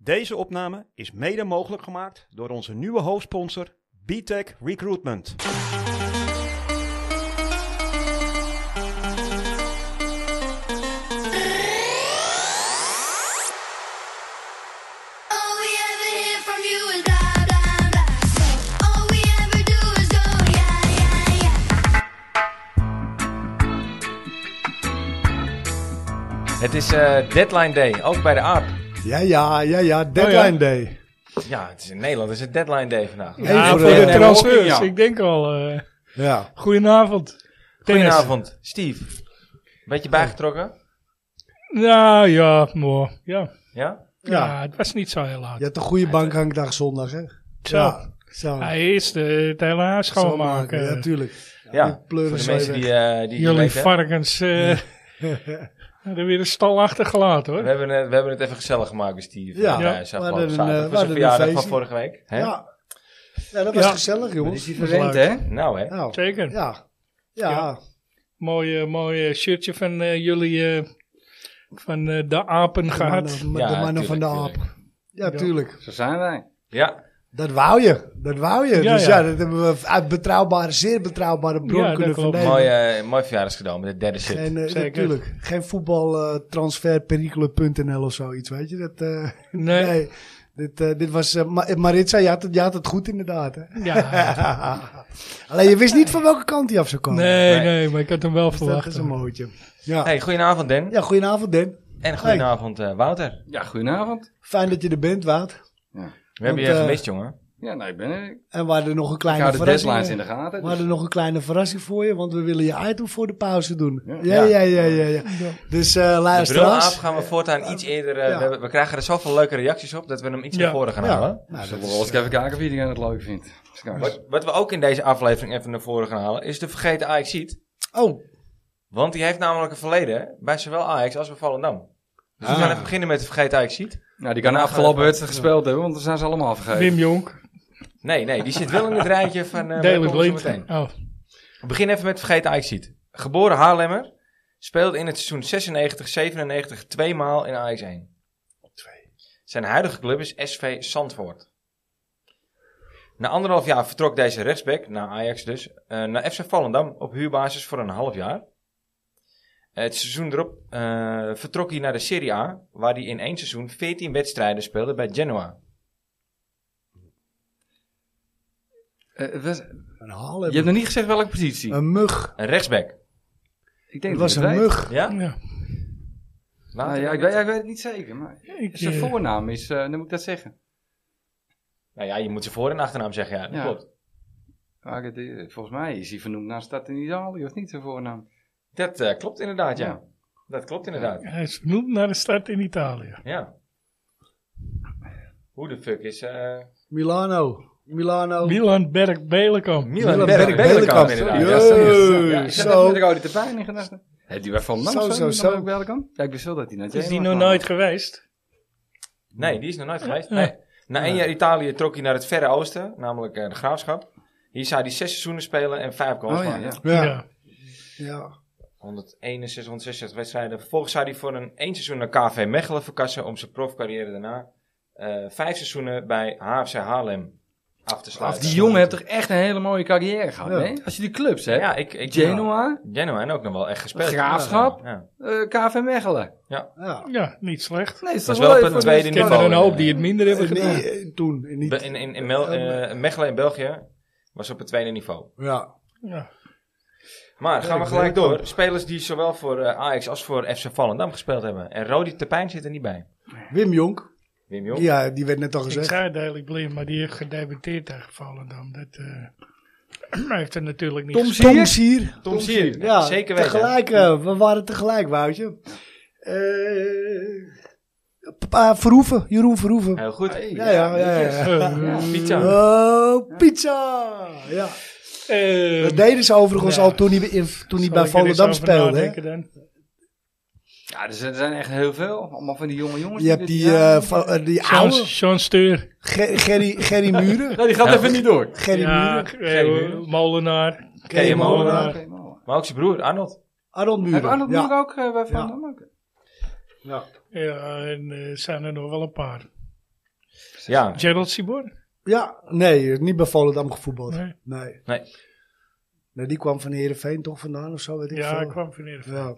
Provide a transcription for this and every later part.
Deze opname is mede mogelijk gemaakt door onze nieuwe hoofdsponsor B-Tech Recruitment. Het is deadline day, ook bij de AAP. Ja, deadline day. Ja, het is in Nederland is het deadline day vandaag. Ja, voor de transfers. Ik denk al. Ja. Goedenavond. Goedenavond, Steve. Beetje bijgetrokken? Nou ja, mooi. Ja. Ja? Ja, het was niet zo heel laat. Je had een goede bankhangdag zondag, hè? Zo. Ja, zo. Hij eerst het hele huis schoonmaken. Ja, tuurlijk. Ja, pleuren voor de zo mensen weg. die Jullie weten, varkens hadden weer een stal achtergelaten, hoor. we hebben het even gezellig gemaakt bij Steve. Ja. We hadden een, zaterdag. we Dat was hadden een een verjaardag van feestje. vorige week. Hè? Ja, dat was Ja. gezellig, Dat jongens. is die Dat was verwend, leuk. hè? Nou hè. Nou, Zeker. ja. Ja. Mooi shirtje van jullie van de apen gehad. De mannen van de aap. Ja, tuurlijk. Zo zijn wij. Ja. Dat wou je. Ja, Dus ja. dat hebben we uit zeer betrouwbare bron Ja, dat kunnen klopt. vernemen. Mooi verjaardagscadeau met de derde shit. Zeker. Natuurlijk. Geen voetbaltransferperikelen.nl of zoiets, weet je. Dat, Nee. Dit was... Maritza, je had het goed inderdaad. Hè? Ja. Alleen je wist niet van welke kant hij af zou komen. Nee, maar ik had hem wel Dus dat verwacht. is een mooitje. Ja. Hey, goedenavond Dan. Ja, goedenavond Dan. En goedenavond Wouter. Ja, goedenavond. Fijn dat je er bent, Wout. We hebben je gemist, jongen. Ja, nou, ik ben er. En we hadden nog een Ik kleine hou de verrassing. deadlines in de gaten. We Dus. hadden nog een kleine verrassing voor je, want we willen je item voor de pauze doen. Ja. Ja. Dus De brulaap luisteraars. gaan we voortaan iets eerder... Ja. we krijgen er zoveel leuke reacties op dat we hem iets naar voren gaan halen. Nou, Zullen dat we wel eens is, even kijken of iedereen het leuk vindt. Straks. Wat we ook in deze aflevering even naar voren gaan halen, is de vergeten Ajaxiet. oh, Want die heeft namelijk een verleden bij zowel Ajax als bij Volendam. Dus we Ah. gaan even beginnen met de vergeten Ajaxiet. Nou, die kan de afgelopen wedstrijd gespeeld hebben, want dan zijn ze allemaal vergeten. Wim Jonk. Nee, die zit wel in het rijtje van... Daily komen we zo Blind. meteen. Oh. We beginnen even met de vergeten Ajaxiet. Geboren Haarlemmer, speelde in het seizoen 96-97 tweemaal in Ajax 1. Zijn huidige club is SV Zandvoort. Na 1,5 jaar vertrok deze rechtsback, naar Ajax dus, naar FC Volendam op huurbasis voor een half jaar. Het seizoen erop vertrok hij naar de Serie A, waar hij in 1 seizoen 14 wedstrijden speelde bij Genoa. een hal Je hebt nog niet gezegd welke positie. een mug. Een rechtsback. Ik denk Het was dat je een het weet. mug. Ja? Ja. Nou, ja, ik weet het niet zeker, maar zijn voornaam is, dan moet ik dat zeggen. Nou ja, je moet zijn voor- en achternaam zeggen, ja, dat Ja. klopt. Maar volgens mij is hij vernoemd naar een stad in Italië, of niet, zijn voornaam? Dat klopt inderdaad, ja. Ja. Dat klopt inderdaad. Hij is vernoemd naar de stad in Italië. Ja. Hoe de fuck is... Milano. Milan Berg-Belenkamp. Milan Berg- Belenkamp Belenkamp. inderdaad. Yo. Ja, zo. Ja, ik Zo. zat net met de rode terpijn in gedachten. Heeft hij bij Volendam Zo. welkom? Ja, ik wist wel dat hij naar Is die Genoa nog kwam. nooit geweest? Nee, die is nog nooit geweest. Ja. Nee. Na 1 jaar Italië trok hij naar het Verre Oosten, namelijk de Graafschap. Hier zou hij 6 seizoenen spelen en 5 goals Oh ja, maken. ja. Ja. 161, 166 wedstrijden. Vervolgens zou hij voor een 1 seizoen naar KV Mechelen verkassen om zijn profcarrière daarna 5 seizoenen bij HFC Haarlem af te sluiten. Die jongen heeft toch echt een hele mooie carrière gehad, Ja. hè? Als je die clubs hebt. Ja, ik Genoa, Genoa en ook nog wel echt gespeeld. Graafschap, Ja. KV Mechelen. Ja. Ja, niet slecht. Nee, is Dat toch is wel leuk op een voor tweede de- Ik ken niveau. er een hoop die het minder hebben gedaan. Nee, toen. Niet. In Mechelen in België was op het tweede niveau. Ja. Ja. Maar gaan we ik gelijk weet het door. Spelers die zowel voor Ajax als voor FC Volendam gespeeld hebben. En Rodi Terpijn zit er niet bij. Wim Jonk. Wim Jong. Ja, die werd net al Ik gezegd. zei Daily Blind, maar die heeft gedebuteerd tegen Volendam. Dat heeft er natuurlijk niet Tom gespeeld. Tom Sier. Tom Sier. Ja, zeker weten. tegelijk. We waren tegelijk, Woutje. Verhoeven. Jeroen Verhoeven. Heel goed. Hey, Ja. Pizza. Oh, pizza. Ja. Dat deden ze overigens ja. al toen hij bij Volendam speelde. Hè? Ja, er zijn echt heel veel. Allemaal van die jonge jongens. Je hebt die oude Sean Steur. Gerry Muren. Nee, die gaat even niet door. Gerry Ja, Muren. Molenaar. Kees Molenaar. Oké, mooi. Maar ook zijn broer, Arnold. Arnold Muren. Heb Arnold ja. Muren ook bij Volendam? Oké. Ja. Ja, en zijn er nog wel een paar. Ja. Gerald Sibor? Ja, nee, niet bij Volendam gevoetbald. Nee. Nee, die kwam van Heerenveen toch vandaan of zo, weet ik veel. Ja, ik kwam van Heerenveen. Ja.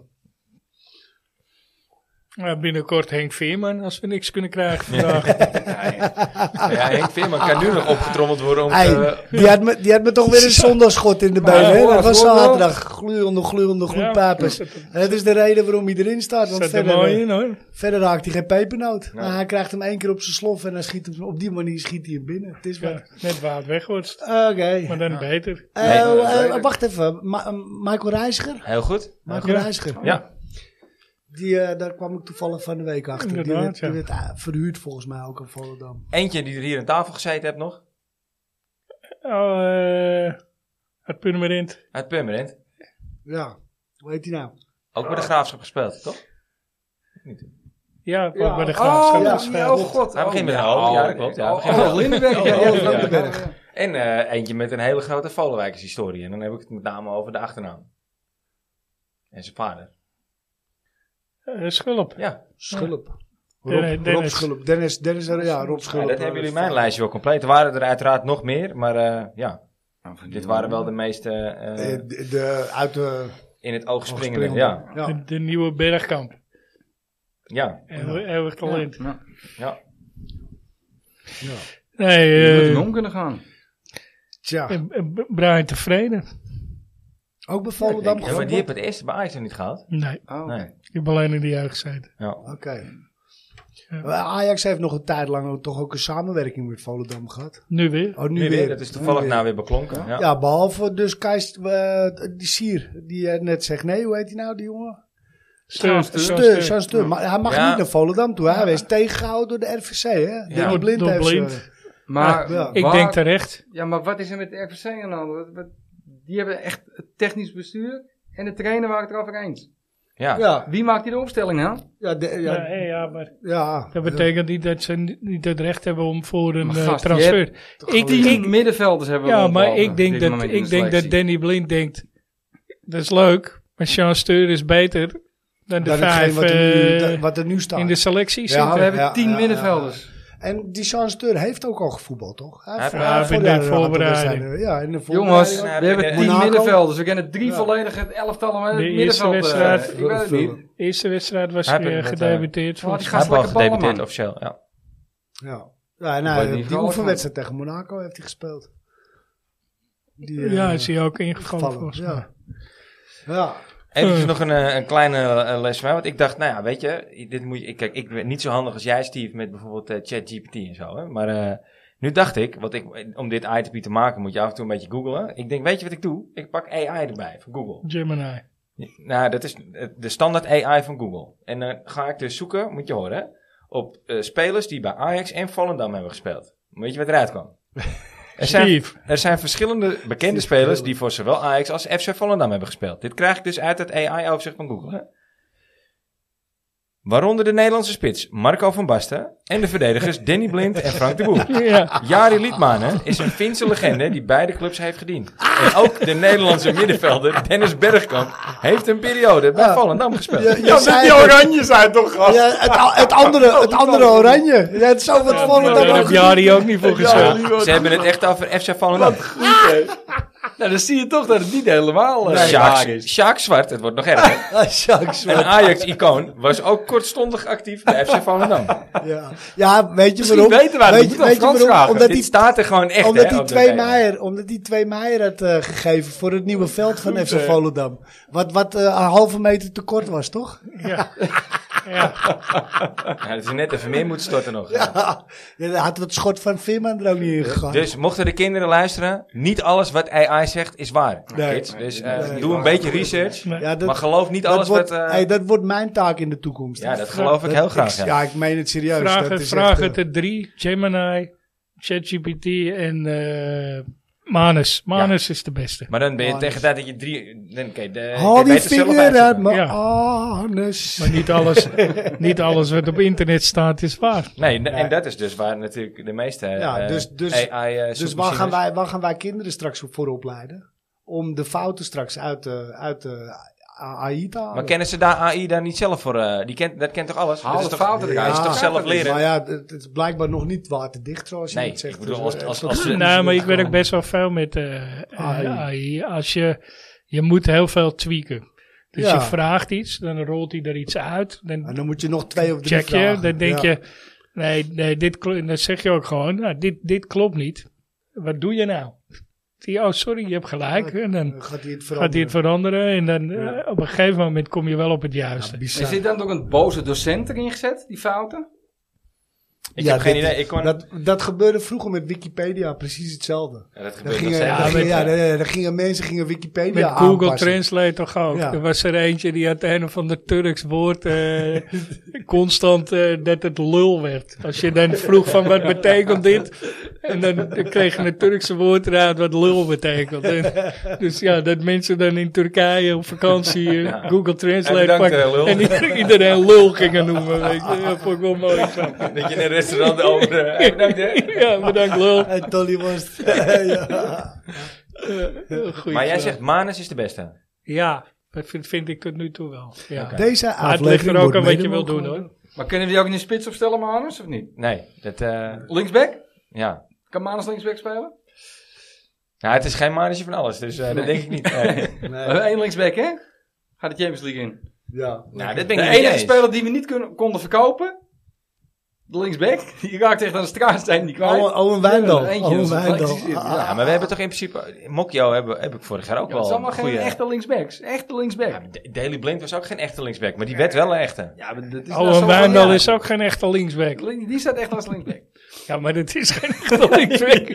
Binnenkort Henk Veerman, als we niks kunnen krijgen vandaag. Ja, Henk Veerman kan nu nog opgetrommeld worden om... Die had me toch weer een zondagsschot in de been. Hè? Dat was zaterdag. Gloeiende gloeipapers. En dat is de reden waarom hij erin staat. Want verder raakt hij geen pepernoot. Nee. Maar hij krijgt hem 1 keer op zijn slof en dan op die manier schiet hij hem binnen. Het is Net waar het weggorst. Oké. Maar dan beter. Wacht even. Michael Reiziger? Heel goed. Michael Reiziger. Ja. Daar kwam ik toevallig van de week achter. Die werd verhuurd volgens mij ook aan Volendam. Eentje die er hier aan tafel gezeten hebt nog. Het Purmerend. Uit Purmerend. Ja, hoe heet hij nou? Ook bij de Graafschap gespeeld, toch? Niet. Ja, bij de Graafschap gespeeld. Oh god. Hij begint met een hoofd. Ja, dat klopt. Ja, Lindenberg. En eentje met een hele grote Volenwijkers historie. En dan heb ik het met name over de achternaam. En zijn vader. Schulp. Ja. Schulp. Rob Schulp. Dennis, Rob Schulp. Dat hebben jullie mijn lijstje wel compleet. Er waren er uiteraard nog meer, maar dit waren wel de meeste in het oog springende. Ja. De nieuwe Bergkamp. Ja. Eeuwig talent. Ja. Nee, je moet om kunnen gaan. Tja. Brian Tevreden. Ook bij Volendam. Ja, maar die heeft het eerste bij Ajax nog niet gehaald. Nee. Nee. Ik heb alleen in de jeugd gezeten. Ja. Oké. Ajax heeft nog een tijd lang toch ook een samenwerking met Volendam gehad. Nu weer. Oh, nu weer. Dat is toevallig weer beklonken. Ja, behalve dus die Sier, die net zegt, nee, hoe heet hij nou, die jongen? Steur. Maar hij mag niet naar Volendam toe. Hij is tegengehouden door de RVC, hè? Danny Blind heeft ze. Maar ik denk terecht. Ja, maar wat is er met de RVC aan de hand? Die hebben echt het technisch bestuur en de trainer waren het erover eens. Ja. Wie maakt die de opstelling nou? Maar dat betekent niet dat ze niet het recht hebben om voor een transfer. Ik middenvelders hebben. Ja, maar ik denk dat Danny Blind denkt, dat is leuk, maar Sean Steur is beter dan de 5 wat er nu staat in de selectie. Ja, we hebben 10 middenvelders. En die Sean Steur heeft ook al gevoetbald, toch? Hij heeft in de voorbereiding. Ja, in de voorbereiding. Jongens, we hebben 10 middenvelders. We kennen 3 volledige elftallen met middenveld. De eerste wedstrijd was hij gedebuteerd. Hij heeft al gedebuteerd officieel, die oefenwedstrijd tegen Monaco heeft hij gespeeld. Is hij ook ingevallen volgens mij. Ja. Even nog een kleine les van mij. Want ik dacht, nou ja, weet je, dit moet je. Kijk, ik ben niet zo handig als jij, Steve, met bijvoorbeeld ChatGPT en zo. Hè? Maar nu dacht ik, om dit item te maken, moet je af en toe een beetje googlen. Ik denk, weet je wat ik doe? Ik pak AI erbij van Google. Gemini. Nou, dat is de standaard AI van Google. En dan ga ik dus zoeken, moet je horen, hè, op spelers die bij Ajax en Volendam hebben gespeeld. Weet je wat eruit kwam? Er zijn verschillende bekende spelers die voor zowel Ajax als FC Volendam hebben gespeeld. Dit krijg ik dus uit het AI-overzicht van Google. Hè? Waaronder de Nederlandse spits Marco van Basten en de verdedigers Danny Blind en Frank de Boer. Jari Liedmanen is een Finse legende die beide clubs heeft gediend. En ook de Nederlandse middenvelder Dennis Bergkamp heeft een periode bij Volendam gespeeld. Die oranje zijn toch, gast? Ja, het andere oranje. Ja, het is zo wat Volendam. Daar heb Jari ook niet voor gespeeld. Ze hebben het echt over FC Volendam. Nou, dan zie je toch dat het niet helemaal Sjaak Zwart, het wordt nog erger. Een Ajax-icoon was ook kortstondig actief bij FC Volendam. Ja, weet je waarom? Weten wij weet je waarom? Omdat dit staat er gewoon echt. Omdat die 2 Meijer had gegeven voor het nieuwe veld van FC Volendam. Wat een halve meter te kort was, toch? Ja. Dat is net even meer moeten storten nog. Ja, had het schot van Veerman er ook niet in gegaan. Dus mochten de kinderen luisteren, niet alles wat AI zegt is waar. Nee. Kids. Dus doe een beetje research, maar geloof niet alles wat... dat wordt mijn taak in de toekomst. Ja, dat geloof ik heel graag. Ja, ik meen het serieus. Vraag het de 3, Gemini, ChatGPT en... Manus is de beste. Maar dan ben je tegen dat je 3... Haal die vinger uit mijn anus. Maar niet alles wat op internet staat is waar. Nee, en dat is dus waar natuurlijk de meeste AI... Dus waar gaan wij kinderen straks voor opleiden? Om de fouten straks uit AI te halen. Maar kennen ze daar AI daar niet zelf voor? Dat kent toch alles? Haal Dat is de toch, fouten eruit. dat is toch zelf leren? Maar ja, het is blijkbaar nog niet waterdicht zoals je Nee, het zegt. ik bedoel, Dus, als ze- Nee, maar ik werk best wel veel met AI. Als je moet heel veel tweaken. Dus Ja. je vraagt iets, dan rolt hij er iets uit. En dan moet je nog 2 of 3 check je, vragen. dan denk Ja. je, nee, dan zeg je ook gewoon, nou, dit klopt niet. Wat doe je nou? Zie je, oh sorry, je hebt gelijk. En dan Gaat hij het gaat hij het veranderen en dan op een gegeven moment kom je wel op het juiste. bizar. Is dit dan ook een boze docent erin gezet, die fouten? Ik heb geen idee. Dat gebeurde vroeger met Wikipedia, precies hetzelfde. Ja, dat Dan gebeurt nog gingen, steeds. mensen Wikipedia Met Google aanpassen. Translate toch ook. Ja. Er was er eentje die had een of ander Turks woord constant dat het lul werd. Als je dan vroeg van wat betekent dit? En dan kreeg je een Turkse woord eruit wat lul betekent. En, dus ja, dat mensen dan in Turkije op vakantie Google Translate bedankt, pakken. lul. En iedereen lul gingen noemen. Weet je. Dat vond ik wel mooi. Dat je in een restaurant over... bedankt, hè? Ja, bedankt lul. En Tolly was... ja. Goeie Maar jij vraag. zegt Manus is de beste. Ja, dat vind ik tot nu toe wel. Ja. Oké. Deze Maar het ligt aflevering er ook wordt aan wat mede je wil mogelijk doen hoor. Maar kunnen we die ook in de spits opstellen, Manus, of niet? Nee, dat... Linksback? ja. Kan Manus linksback spelen? Nou, het is geen Manusje van alles, dus dat denk ik niet. Nee. We hebben 1 linksback, hè? Gaat de Champions League in. Ja. Nou, dat ben De ik niet enige eens. speler die we niet konden verkopen, de linksback, die raakte echt aan de straatsteen, die kwijt. Owen Wijndal. Ja, eentje, Owen dat is Wijndal. gelijk gezien. Ah, Ja, maar we hebben toch in principe... Mokjo heb ik vorig jaar ook Ja, het is wel allemaal geen goede... echte linksbacks. Echte linksback. Ja, Daley Blind was ook geen echte linksback, maar die werd wel een echte. Ja, maar dat is Owen Wijndal is ook geen echte linksback. Die staat echt als linksback. Ja, maar dat is geen echte linksback.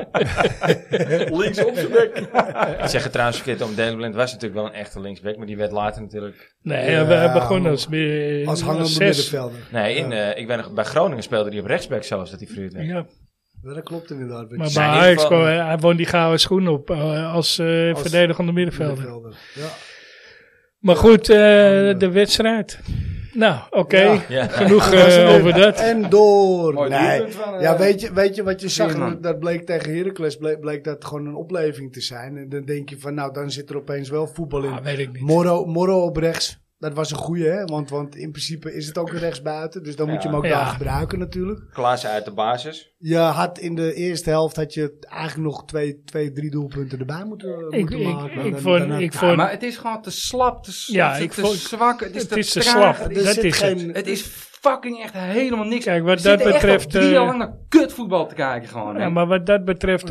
Links op zijn bek. Ik zeg het trouwens verkeerd om, Daley Blind was natuurlijk wel een echte linksback, maar die werd later natuurlijk... Nee, Ja, we hebben gewoon als hangende 6. middenvelder. Nee, ik weet nog, bij Groningen speelde hij op rechtsback zelfs, dat hij verhuurd werd. Ja, Ja, dat klopt inderdaad. maar zijn bij in Ajax, ieder geval- hij won die gouden schoen op als verdedigende middenvelder. Ja. Maar goed, de wedstrijd. Nou, oké. Ja. Ja. Genoeg over dat. En door. Mooi Nee. doelpunt van, Ja, weet je wat je zag? Veerman. Dat bleek tegen Heracles, bleek dat gewoon een opleving te zijn. En dan denk je van, nou, dan zit er opeens wel voetbal in. Ah, weet ik niet. Morro op rechts. Dat was een goeie, hè? Want in principe is het ook een rechtsbuiten. Dus dan moet je hem ook Ja. daar gebruiken natuurlijk. Klaassen uit de basis. Je had in de eerste helft had je eigenlijk nog 2-3 doelpunten erbij moeten maken. Ik vond Maar het is gewoon te slap, te vond- zwak. Het is het te is te traag. slap. Er Dat zit is het. Het is fucking echt helemaal niks. Kijk, wat We dat zitten echt betreft, al 3 jaar lang naar kutvoetbal te kijken gewoon. Ja, hè. maar wat dat betreft,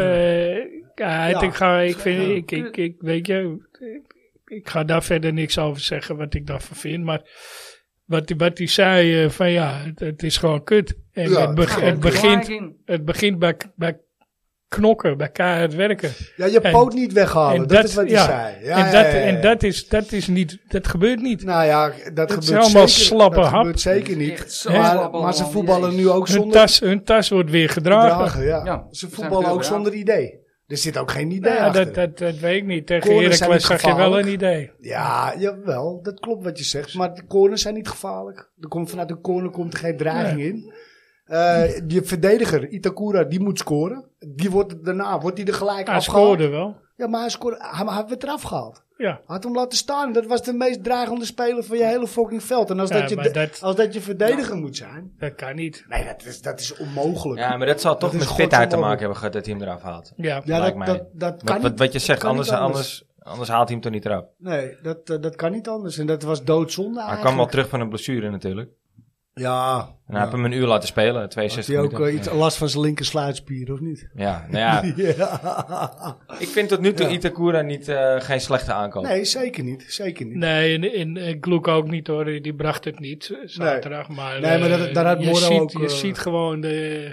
ik ga daar verder niks over zeggen wat ik daarvan vind, maar wat hij zei, van ja, het is gewoon kut. En Ja, het begint bij knokken, bij keihard werken. Ja, je En- poot niet weghalen. en Dat is wat hij ja, zei. Ja, en ja, ja. dat is niet, dat gebeurt niet. Nou ja, dat is gebeurt allemaal zeker, slappe dat hap. gebeurt zeker niet. Echt zo Maar, slap allemaal, ze voetballen jezus. nu ook zonder Hun tas wordt weer gedragen. dragen. Ja. Ja, Ze we voetballen zijn ook veel, zonder idee. Er zit ook geen idee Ja, achter. dat weet ik niet. Tegen Corners zijn Heracles niet zag je wel gevaarlijk. een idee. Ja, jawel, dat klopt wat je zegt. Maar de corners zijn niet gevaarlijk. Er komt vanuit de corner komt er geen dreiging in. Je verdediger, Itakura, die moet scoren. Daarna wordt hij er gelijk Hij afgehaald. scoorde wel. Ja, maar hij werd eraf gehaald. Ja. Hij had hem laten staan. Dat was de meest dreigende speler van je hele fucking veld. En als, Ja, dat, maar je, als dat je verdediger moet zijn. Dat kan niet. Nee, dat is onmogelijk. Ja, maar dat zal toch Dat is met fitheid te godsonmogelijk. maken hebben gehad dat hij hem eraf haalt. Ja. Ja, lijkt mij. dat kan niet. Wat je zegt, kan niet anders haalt hij hem toch niet eraf. Nee, dat kan niet anders. En dat was doodzonde Hij eigenlijk. kwam wel terug van een blessure natuurlijk. Ja. En hij heeft hem een uur laten spelen, Had 62 hij ook minuten. iets last van zijn linker sluitspier, of niet? Ja, nou ja, Ja. ik vind tot nu toe Ja. Itakura geen slechte aankoop. Nee, zeker niet. Zeker niet. Nee, en Gloek ook niet hoor. Die bracht het niet zaterdag. Maar, Nee, maar daar had Morro ook, Je ziet gewoon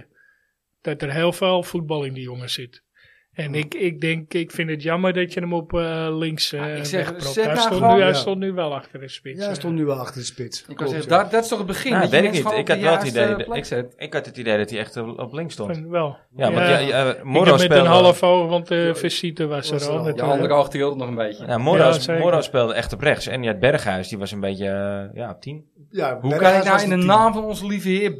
dat er heel veel voetbal in die jongen zit. En ik vind het jammer dat je hem op links ik zeg, wegpropt. zet Hij nou stond, gewoon- hij Ja. stond nu wel achter de spits. Ja, hij stond nu wel achter de spits. Ik kan Klopt, zeggen, ja. dat is toch het begin. Nou, dat je weet ik mensen niet. gewoon Ik op had de wel het juiste idee, plek zet. ik had het idee dat hij echt op links stond. Vind wel. Ja, want Ik Morro heb met speelde... een half oog, want de visite was Was er er al. al. Je natuurlijk. andere oog trilde nog een beetje. Ja, Ja, zeker. Morro speelde echt op rechts. En je had Berghuis, die was een beetje op 10. Ja, Hoe Berghuis kan ik nou was in de de 10. naam van onze lieve heer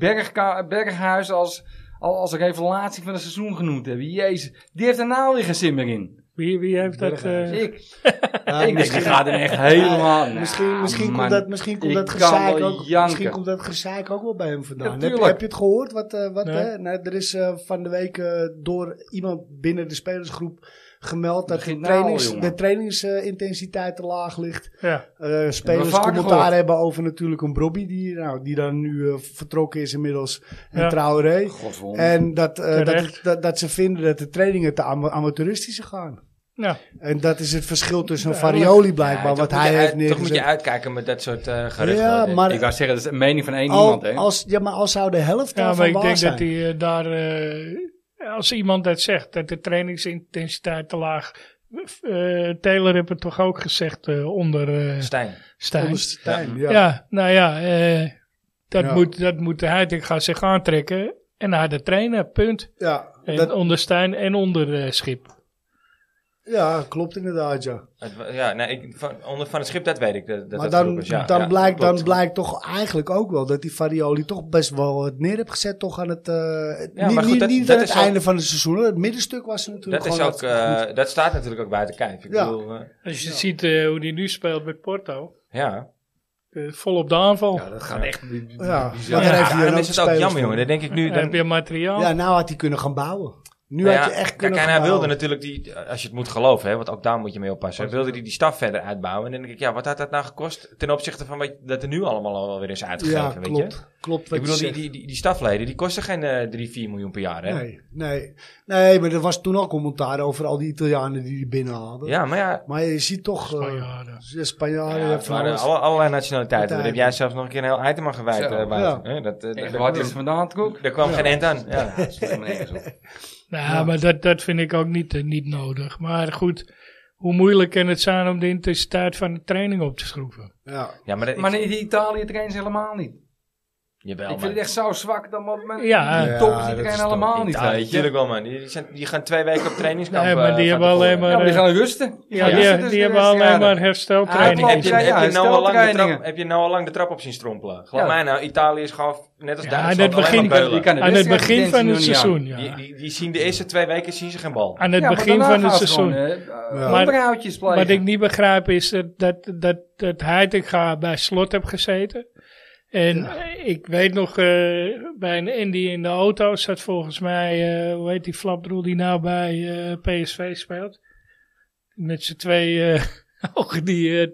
Berghuis als revelatie van het seizoen genoemd hebben? Jezus, die heeft er nou weer geen zin meer in. Wie heeft dat? Ik. Ja, Ik denk, die gaat er echt helemaal... Misschien komt dat gezeik ook wel bij hem vandaan. Ja, Heb je het gehoord? Nee. Nee, er is van de week door iemand binnen de spelersgroep gemeld dat de trainingsintensiteit te laag ligt. Ja. Spelers vaker commentaar gehoord. hebben over natuurlijk een Brobby die dan nu vertrokken is inmiddels. En Ja. Traoré. Godswonder. En Terecht. dat ze vinden dat de trainingen te amateuristische gaan. Ja. En dat is het verschil tussen Farioli blijkbaar, wat hij heeft Toch moet je neergezet. uitkijken met dat soort geruchten. Ja, maar Ik wou zeggen, dat is een mening van één iemand, hè? als zou de helft Ja, daarvan maar ik waar denk zijn. dat hij daar, als iemand dat zegt, dat de trainingsintensiteit te laag. Taylor heeft het toch ook gezegd onder Stijn. Stijn. Onder Stijn, ja. Ja, nou ja, dat Ja. moet de Heitinga zich aantrekken en naar de trainer, punt. Ja, En onder Stijn en onder Schip. ja, klopt inderdaad, ja. Van het schip, dat weet ik. Maar dat dan blijkt toch eigenlijk ook wel dat die Farioli toch best wel het neer heeft gezet toch aan het... maar goed, niet dat aan het is ook- einde van het seizoen. Het middenstuk was er natuurlijk Dat is gewoon ook, hartstikke goed. dat staat natuurlijk ook buiten kijf. Ik Ja. bedoel, Als je ziet hoe hij nu speelt met Porto, ja. vol op de aanval. Ja, dat gaat echt Ja, bizar. maar dan Ja, heeft hij Dan dan is het ook jammer, jongen. Dan denk ik nu... Dan heb je materiaal. Ja, nou had hij kunnen gaan bouwen. Nu Nou had ja, je echt kijk, kunnen en gaan hij wilde bouwen. natuurlijk als je het moet geloven, hè, want ook daar moet je mee oppassen. Wilde hij die staf verder uitbouwen. En dan denk ik, ja, wat had dat nou gekost ten opzichte van wat dat er nu allemaal alweer is uitgegeven, Ja, weet je? klopt wat Ik bedoel, je zegt. die stafleden, die kosten geen 3-4 miljoen per jaar, hè? Nee, maar er was toen al commentaar over al die Italianen die hij binnenhaalden. Ja, maar ja, Maar je ziet toch... Spanjaarden. Spanjaarden, het van waren alles. allerlei nationaliteiten. Daar heb jij Uiteindelijk. zelfs nog een keer een heel item aan gewijd, Zo, Wouter. ja. Hè, En waar hij ze vandaan trok? daar kwam geen eind aan. Ja. Dat is helemaal nergens op. Nou, maar dat vind ik ook niet nodig. Maar goed, hoe moeilijk kan het zijn om de intensiteit van de training op te schroeven? Ja. Ja, maar, Maar in Italië trainen ze helemaal niet. Jawel, Ik vind man. het echt zo zwak. Dan maar Ja. die toppers die Ja, dat trainen is helemaal niet, Italië, weet je. natuurlijk wel, man. Die gaan 2 weken op trainingskamp. Nee, maar die van hebben tevoren. alleen maar... Ja, maar die gaan rusten. Ja, rusten die hebben alleen maar hersteltraining. Heb je hersteltrainingen. Heb je nou al lang de trap op zien strompelen? Geloof Ja. mij nou, Italië is gewoon net als Ja, Duitsland aan het alleen maar begin- beulen. Je kan de Aan het begin wedstrijd van het nog niet aan. seizoen, ja. Die zien de eerste 2 weken zien ze geen bal. Aan het Ja, maar begin daarna van het gaan ze seizoen. gewoon, Maar- onderhoudjes plegen. Wat ik niet begrijp is dat Heitinga bij Slot heb gezeten. En ik weet nog, bij een Andy in de auto zat volgens mij, hoe heet die flapdroel die nou bij PSV speelt? Met z'n 2 ogen die...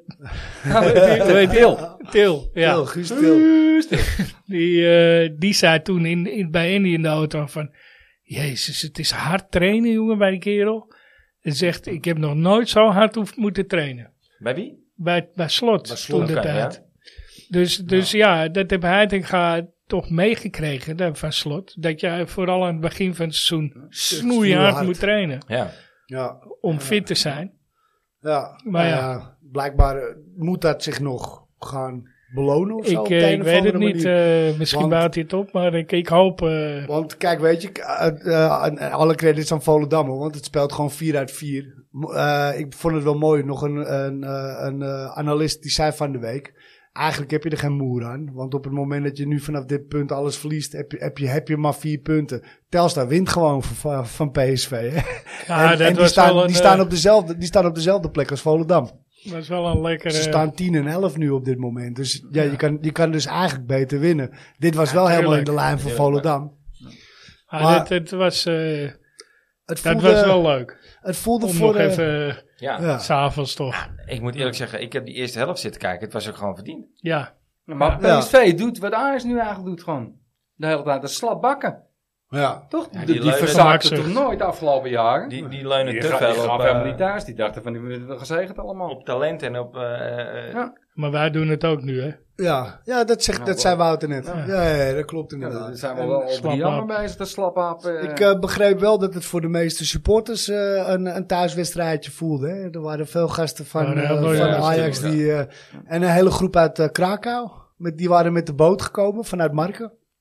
Til, ja. Til, Guus Til. Die zei toen bij Andy in de auto van... Jezus, het is hard trainen, jongen, bij die kerel. En zegt, ik heb nog nooit zo hard moeten trainen. Bij wie? Bij Slot, toen de oké, tijd. ja. Dus ja, dat heb Heitinga toch meegekregen van Slot. Dat je vooral aan het begin van het seizoen snoeihard Snoeihard. moet trainen. Ja. Ja, Om fit te zijn. ja. Maar Nou ja. blijkbaar moet dat zich nog gaan belonen of zo. op de een Ik of weet het andere niet. manier. Misschien Want- bouwt hij het op. Maar ik hoop... Want kijk, weet je, alle credits aan Volendam, hoor, want het speelt gewoon 4 uit 4. Ik vond het wel mooi, nog een analist die zei van de week, eigenlijk heb je er geen moer aan. Want op het moment dat je nu vanaf dit punt alles verliest, heb je maar 4 punten. Telstar wint gewoon van PSV. Hè? ja, En dat die, was staan, wel een, die staan op dezelfde plek als Volendam. was wel een lekkere... Ze staan 10 en 11 nu op dit moment. Dus ja, je kan dus eigenlijk beter winnen. Dit was wel helemaal in de lijn van Volendam. Maar- het was, Het dat voelde, was wel leuk. het voelde Om voor nog de... even... Ja. Ja. S'avonds toch. Ik moet eerlijk zeggen, ik heb die eerste helft zitten kijken. Het was ook gewoon verdiend. Ja. Maar Ja. PSV doet wat Ajax nu eigenlijk doet gewoon. De hele tijd, dat is slap bakken. Ja. Toch? Ja, die die leunen- verzaakte Maakt toch zich. nooit de afgelopen jaren? Die leunen Die te gaf veel helemaal niet op, thuis. Die dachten van, die hebben gezegend allemaal. op talent en op... Ja. Maar wij doen het ook nu, hè. Ja, dat zei Wouter net. Ja, dat klopt Ja, inderdaad. daar zijn we wel al Slap 3 jaar af. mee bezig, dat slap af. Ik begreep wel dat het voor de meeste supporters een thuiswedstrijdje voelde. Hè? Er waren veel gasten van, Ja, heel van mooi, ja, Ajax stil, en een hele groep uit Krakau. Die waren met de boot gekomen vanuit Marken.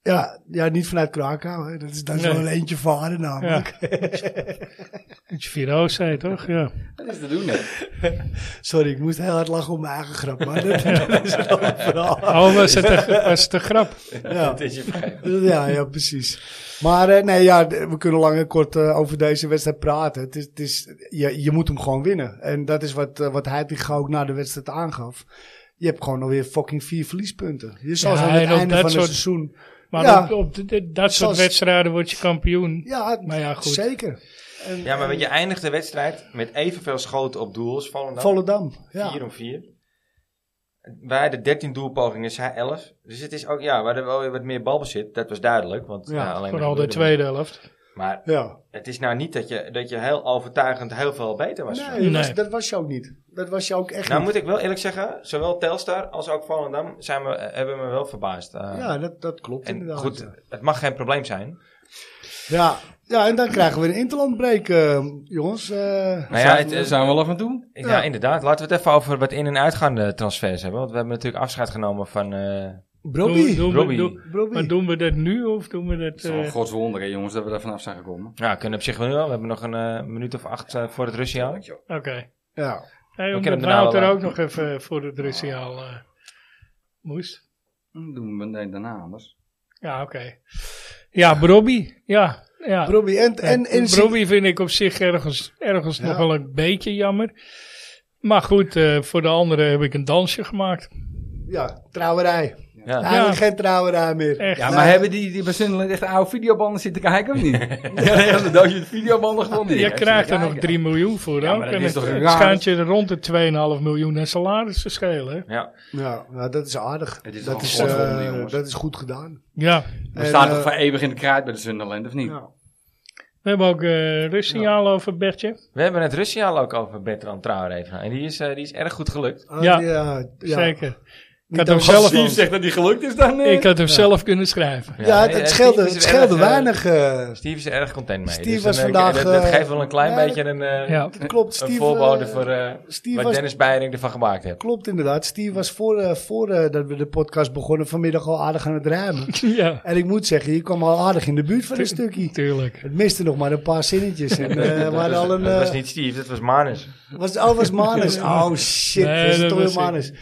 Ja, niet vanuit Krakau. Hè. Dat is wel een eentje varen namelijk. Dat je Viro zei, toch? Ja. Dat is te doen, hè. Sorry, ik moest heel hard lachen om mijn eigen grap. Maar dat is een ander verhaal. Oh, was het de grap? Ja. Dat is je vijf. Ja, precies. Maar we kunnen lang en kort over deze wedstrijd praten. Je moet hem gewoon winnen. En dat is wat Heitinga ook na de wedstrijd aangaf. Je hebt gewoon alweer fucking 4 verliespunten. Je zal zo aan het einde van het seizoen... Maar op dat soort wedstrijden word je kampioen. Ja, maar ja, goed. Zeker. Ja, maar je eindigt de wedstrijd met evenveel schoten op doel als Volendam. Ja. 4 om 4. Wij hadden 13 doelpogingen, zij 11. Dus het is ook, we hadden wel weer wat meer balbezit. Dat was duidelijk. Want, alleen vooral de tweede helft. Maar het is nou niet dat je heel overtuigend heel veel beter was. Nee. Dat was je ook niet. Dat was je ook echt niet. Moet ik wel eerlijk zeggen, zowel Telstar als ook Volendam hebben me wel verbaasd. Dat klopt en inderdaad. Goed, het mag geen probleem zijn. Ja, en dan krijgen we een interlandbreak, jongens. Daar zijn we wel af en toe. Ja, inderdaad. Laten we het even over wat in- en uitgaande transfers hebben. Want we hebben natuurlijk afscheid genomen van... Brobby. Maar doen we dat nu of doen we dat... Het is wel een godswonder, hè, jongens, dat we daar vanaf zijn gekomen. Ja, kunnen op zich wel. We hebben nog een minuut of 8 voor het rustjaar. Oké. Ja. Hey, omdat Wouter ook nog even voor het rustjaar moest. Dat doen we meteen daarna anders. Ja, oké. Ja, Brobby. Ja. Brobby en Brobby vind ik op zich ergens nog wel een beetje jammer. Maar goed, voor de anderen heb ik een dansje gemaakt. Ja, trouwerij. Ja. Eigenlijk geen trouwerij meer. Echt. Ja, maar hebben die bij Sunderland echt oude videobanden zitten kijken of niet? Ja, een doosje videobanden gewonnen. Je krijgt er nog 3 miljoen voor. Ja, ook. maar dat En is het toch raar? schijnt je rond de 2,5 miljoen aan salaris te schelen. Hè? Ja. Ja, dat is aardig. Het is Dat wel een godswonder, jongens. dat is goed gedaan. Ja. We staan toch voor eeuwig in de kruid bij de Sunderland, of niet? Ja. We hebben ook rustsignaal over Bertje. We hebben het rustjaar ook over Bertrand Traoré even. En die is erg goed gelukt. Ja. Zeker. Ik Niet had hem als zelf, Steve zegt dat die gelukt is, dan... ik had hem zelf kunnen schrijven. Ja, nee, het Steve is scheelde er weinig. Steve is er erg content mee. Steve was dat vandaag, geeft wel een klein beetje Dat klopt. een Steve, voorbode voor Steve wat was, Dennis Beiring ervan gemaakt heeft. klopt inderdaad. Steve was voor dat we de podcast begonnen vanmiddag al aardig aan het ruimen. Ja, En ik moet zeggen, je kwam al aardig in de buurt van een stukje. tuurlijk. Het miste nog maar een paar zinnetjes. En, Dat was niet Steve, dat was Manus. was Manus. Oh shit, Nee, dat is dat toch weer was ik. Manus.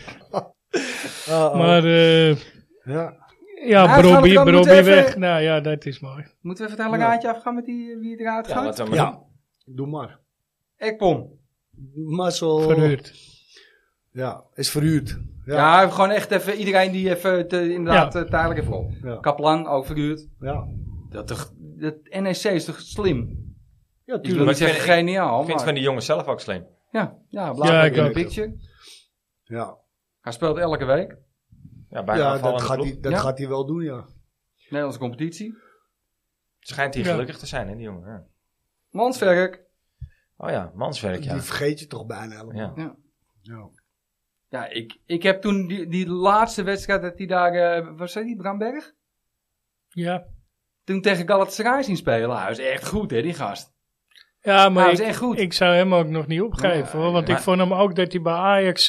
Maar Ja. ja, Nou, Brobby moeten we even- weg. Nou ja, dat is mooi. Moeten we even het hele raadje afgaan met wie eruit Ja, gaat? wat we maar doen. Doe maar. Ekpom. Marcel. Verhuurd. Ja, is verhuurd. Ja, gewoon echt even iedereen die even inderdaad tijdelijk even op. Ja. Kaplan, ook verhuurd. Ja. Dat NEC is toch slim? Ja, Ik wil tuurlijk. niet zeggen geniaal, Ik vind maar... van die jongens zelf ook slim. Ja, Ja, blijkbaar ik in de ook. picture. Ja, Hij speelt elke week. Ja, bijna ja afvallende dat, ploeg. gaat hij wel doen, ja. Nederlandse competitie. Schijnt hij Ja. gelukkig te zijn, hè, die jongen. Ja. Manswerk. Oh ja, manswerk, ja. Die vergeet je toch bijna helemaal. Ja. Ja. Ja, ik heb toen die laatste wedstrijd dat hij daar... was dat die, Bramberg? Ja. Toen tegen Galatasaray zien spelen. Hij was echt goed, hè, die gast. Ja, maar Hij was echt goed. ik zou hem ook nog niet opgeven, hoor. Want maar- ik vond hem ook dat hij bij Ajax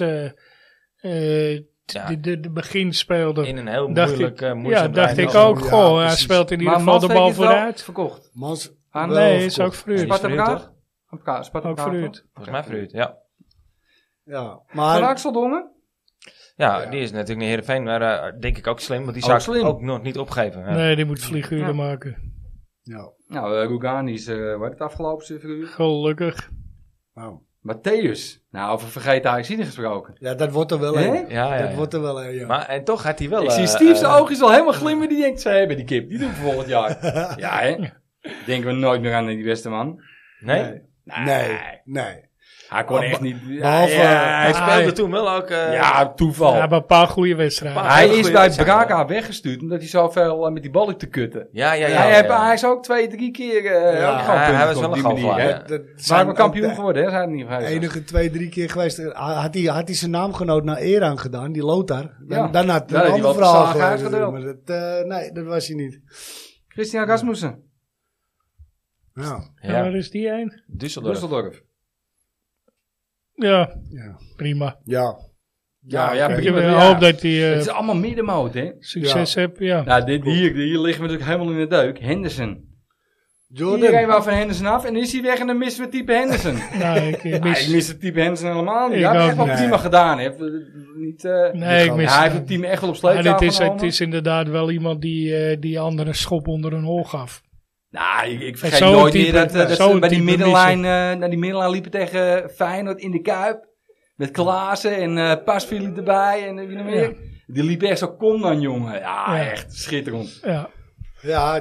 Ja. de begin speelde. In een heel Dacht moeilijk, ik, moeizaam dacht ik draaiend ook, Ja, goh, hij precies. speelt in ieder Maar geval de bal Manswerk is wel vooruit. verkocht. Mans, Ah, wel Nee, is verkocht. ook verhuurd. Sparta Sparta verhuurd, Praag? Sparta Ook Praag, verhuurd. toch? Volgens mij verhuurd, ja. Ja, Van maar Axel Dongen? Ja, die is natuurlijk naar Heerenveen, maar denk ik ook slim. Want die Ook zou ik slim. ook nog niet opgeven. Ja. Nee, die moet vlieguren Ja. maken. ja. Nou, Rugani is, wat het afgelopen verhuurd. Gelukkig. Nou. Matthäus. Nou, over vergeten Ajaxiden gesproken. Ja, dat wordt er wel Hè? een. Ja, Dat wordt er wel een, ja. Maar en toch had hij wel... Ik zie Steve zijn oogjes al helemaal glimmen. Die denkt, ze hebben die kip. Die doen we volgend jaar. Ja, hè? Denken we nooit meer aan die beste man. Nee? Nee. Hij kon echt niet... Behalve- Hij speelde toen wel ook... ja, toeval. Ja, maar een paar goede wedstrijden. Paar- Hij hele is goede bij wedstrijd, Braga weggestuurd omdat hij zoveel met die ballen te kutten. Ja. Hij is ook 2-3 keer Ja, ook gewoon hij punten was wel op een die manier, goochelaar, hè. ja. Dat Waar zijn we kampioen ook geworden, hè? Zijn het niet de vergeten. enige 2-3 keer geweest. Had hij zijn naamgenoot naar eer aangedaan, die Lothar. Ja. Dan had Ja, hij die een wel ander verhaal zagen geweest. uitgedeeld. Maar dat, nee, dat was hij niet. Christian Rasmussen, Ja. Ja, waar is die een? Düsseldorf. Düsseldorf. Ja, Ja. prima. Ja. Ja, Ik prima, hoop dat hij Het is allemaal middenmoot, hè? succes heeft, ja. Nou, hier liggen we natuurlijk helemaal in de deuk. Henderson. Jordan. Iedereen wou van Henderson af en dan is hij weg en dan missen we het type Henderson. Nou, ik mis... Ik mis het type Henderson helemaal niet. Ik Hij heeft ook echt wel niet. prima gedaan. Hè. Niet, Nee, ik mis... hij heeft het team echt wel op Maar sleeptouw het genomen. is inderdaad wel iemand die anderen een schop onder een hol gaf. Nou, ik vergeet Zo'n nooit type- meer dat zo'n ze bij die type middenlijn, naar die middenlijn liepen tegen Feyenoord in de Kuip. Met Klaassen en Pasveer erbij en wie nog meer. Ja. Die liep echt zo, kom dan jongen. Ja, Ja. echt schitterend. Ja. Ja,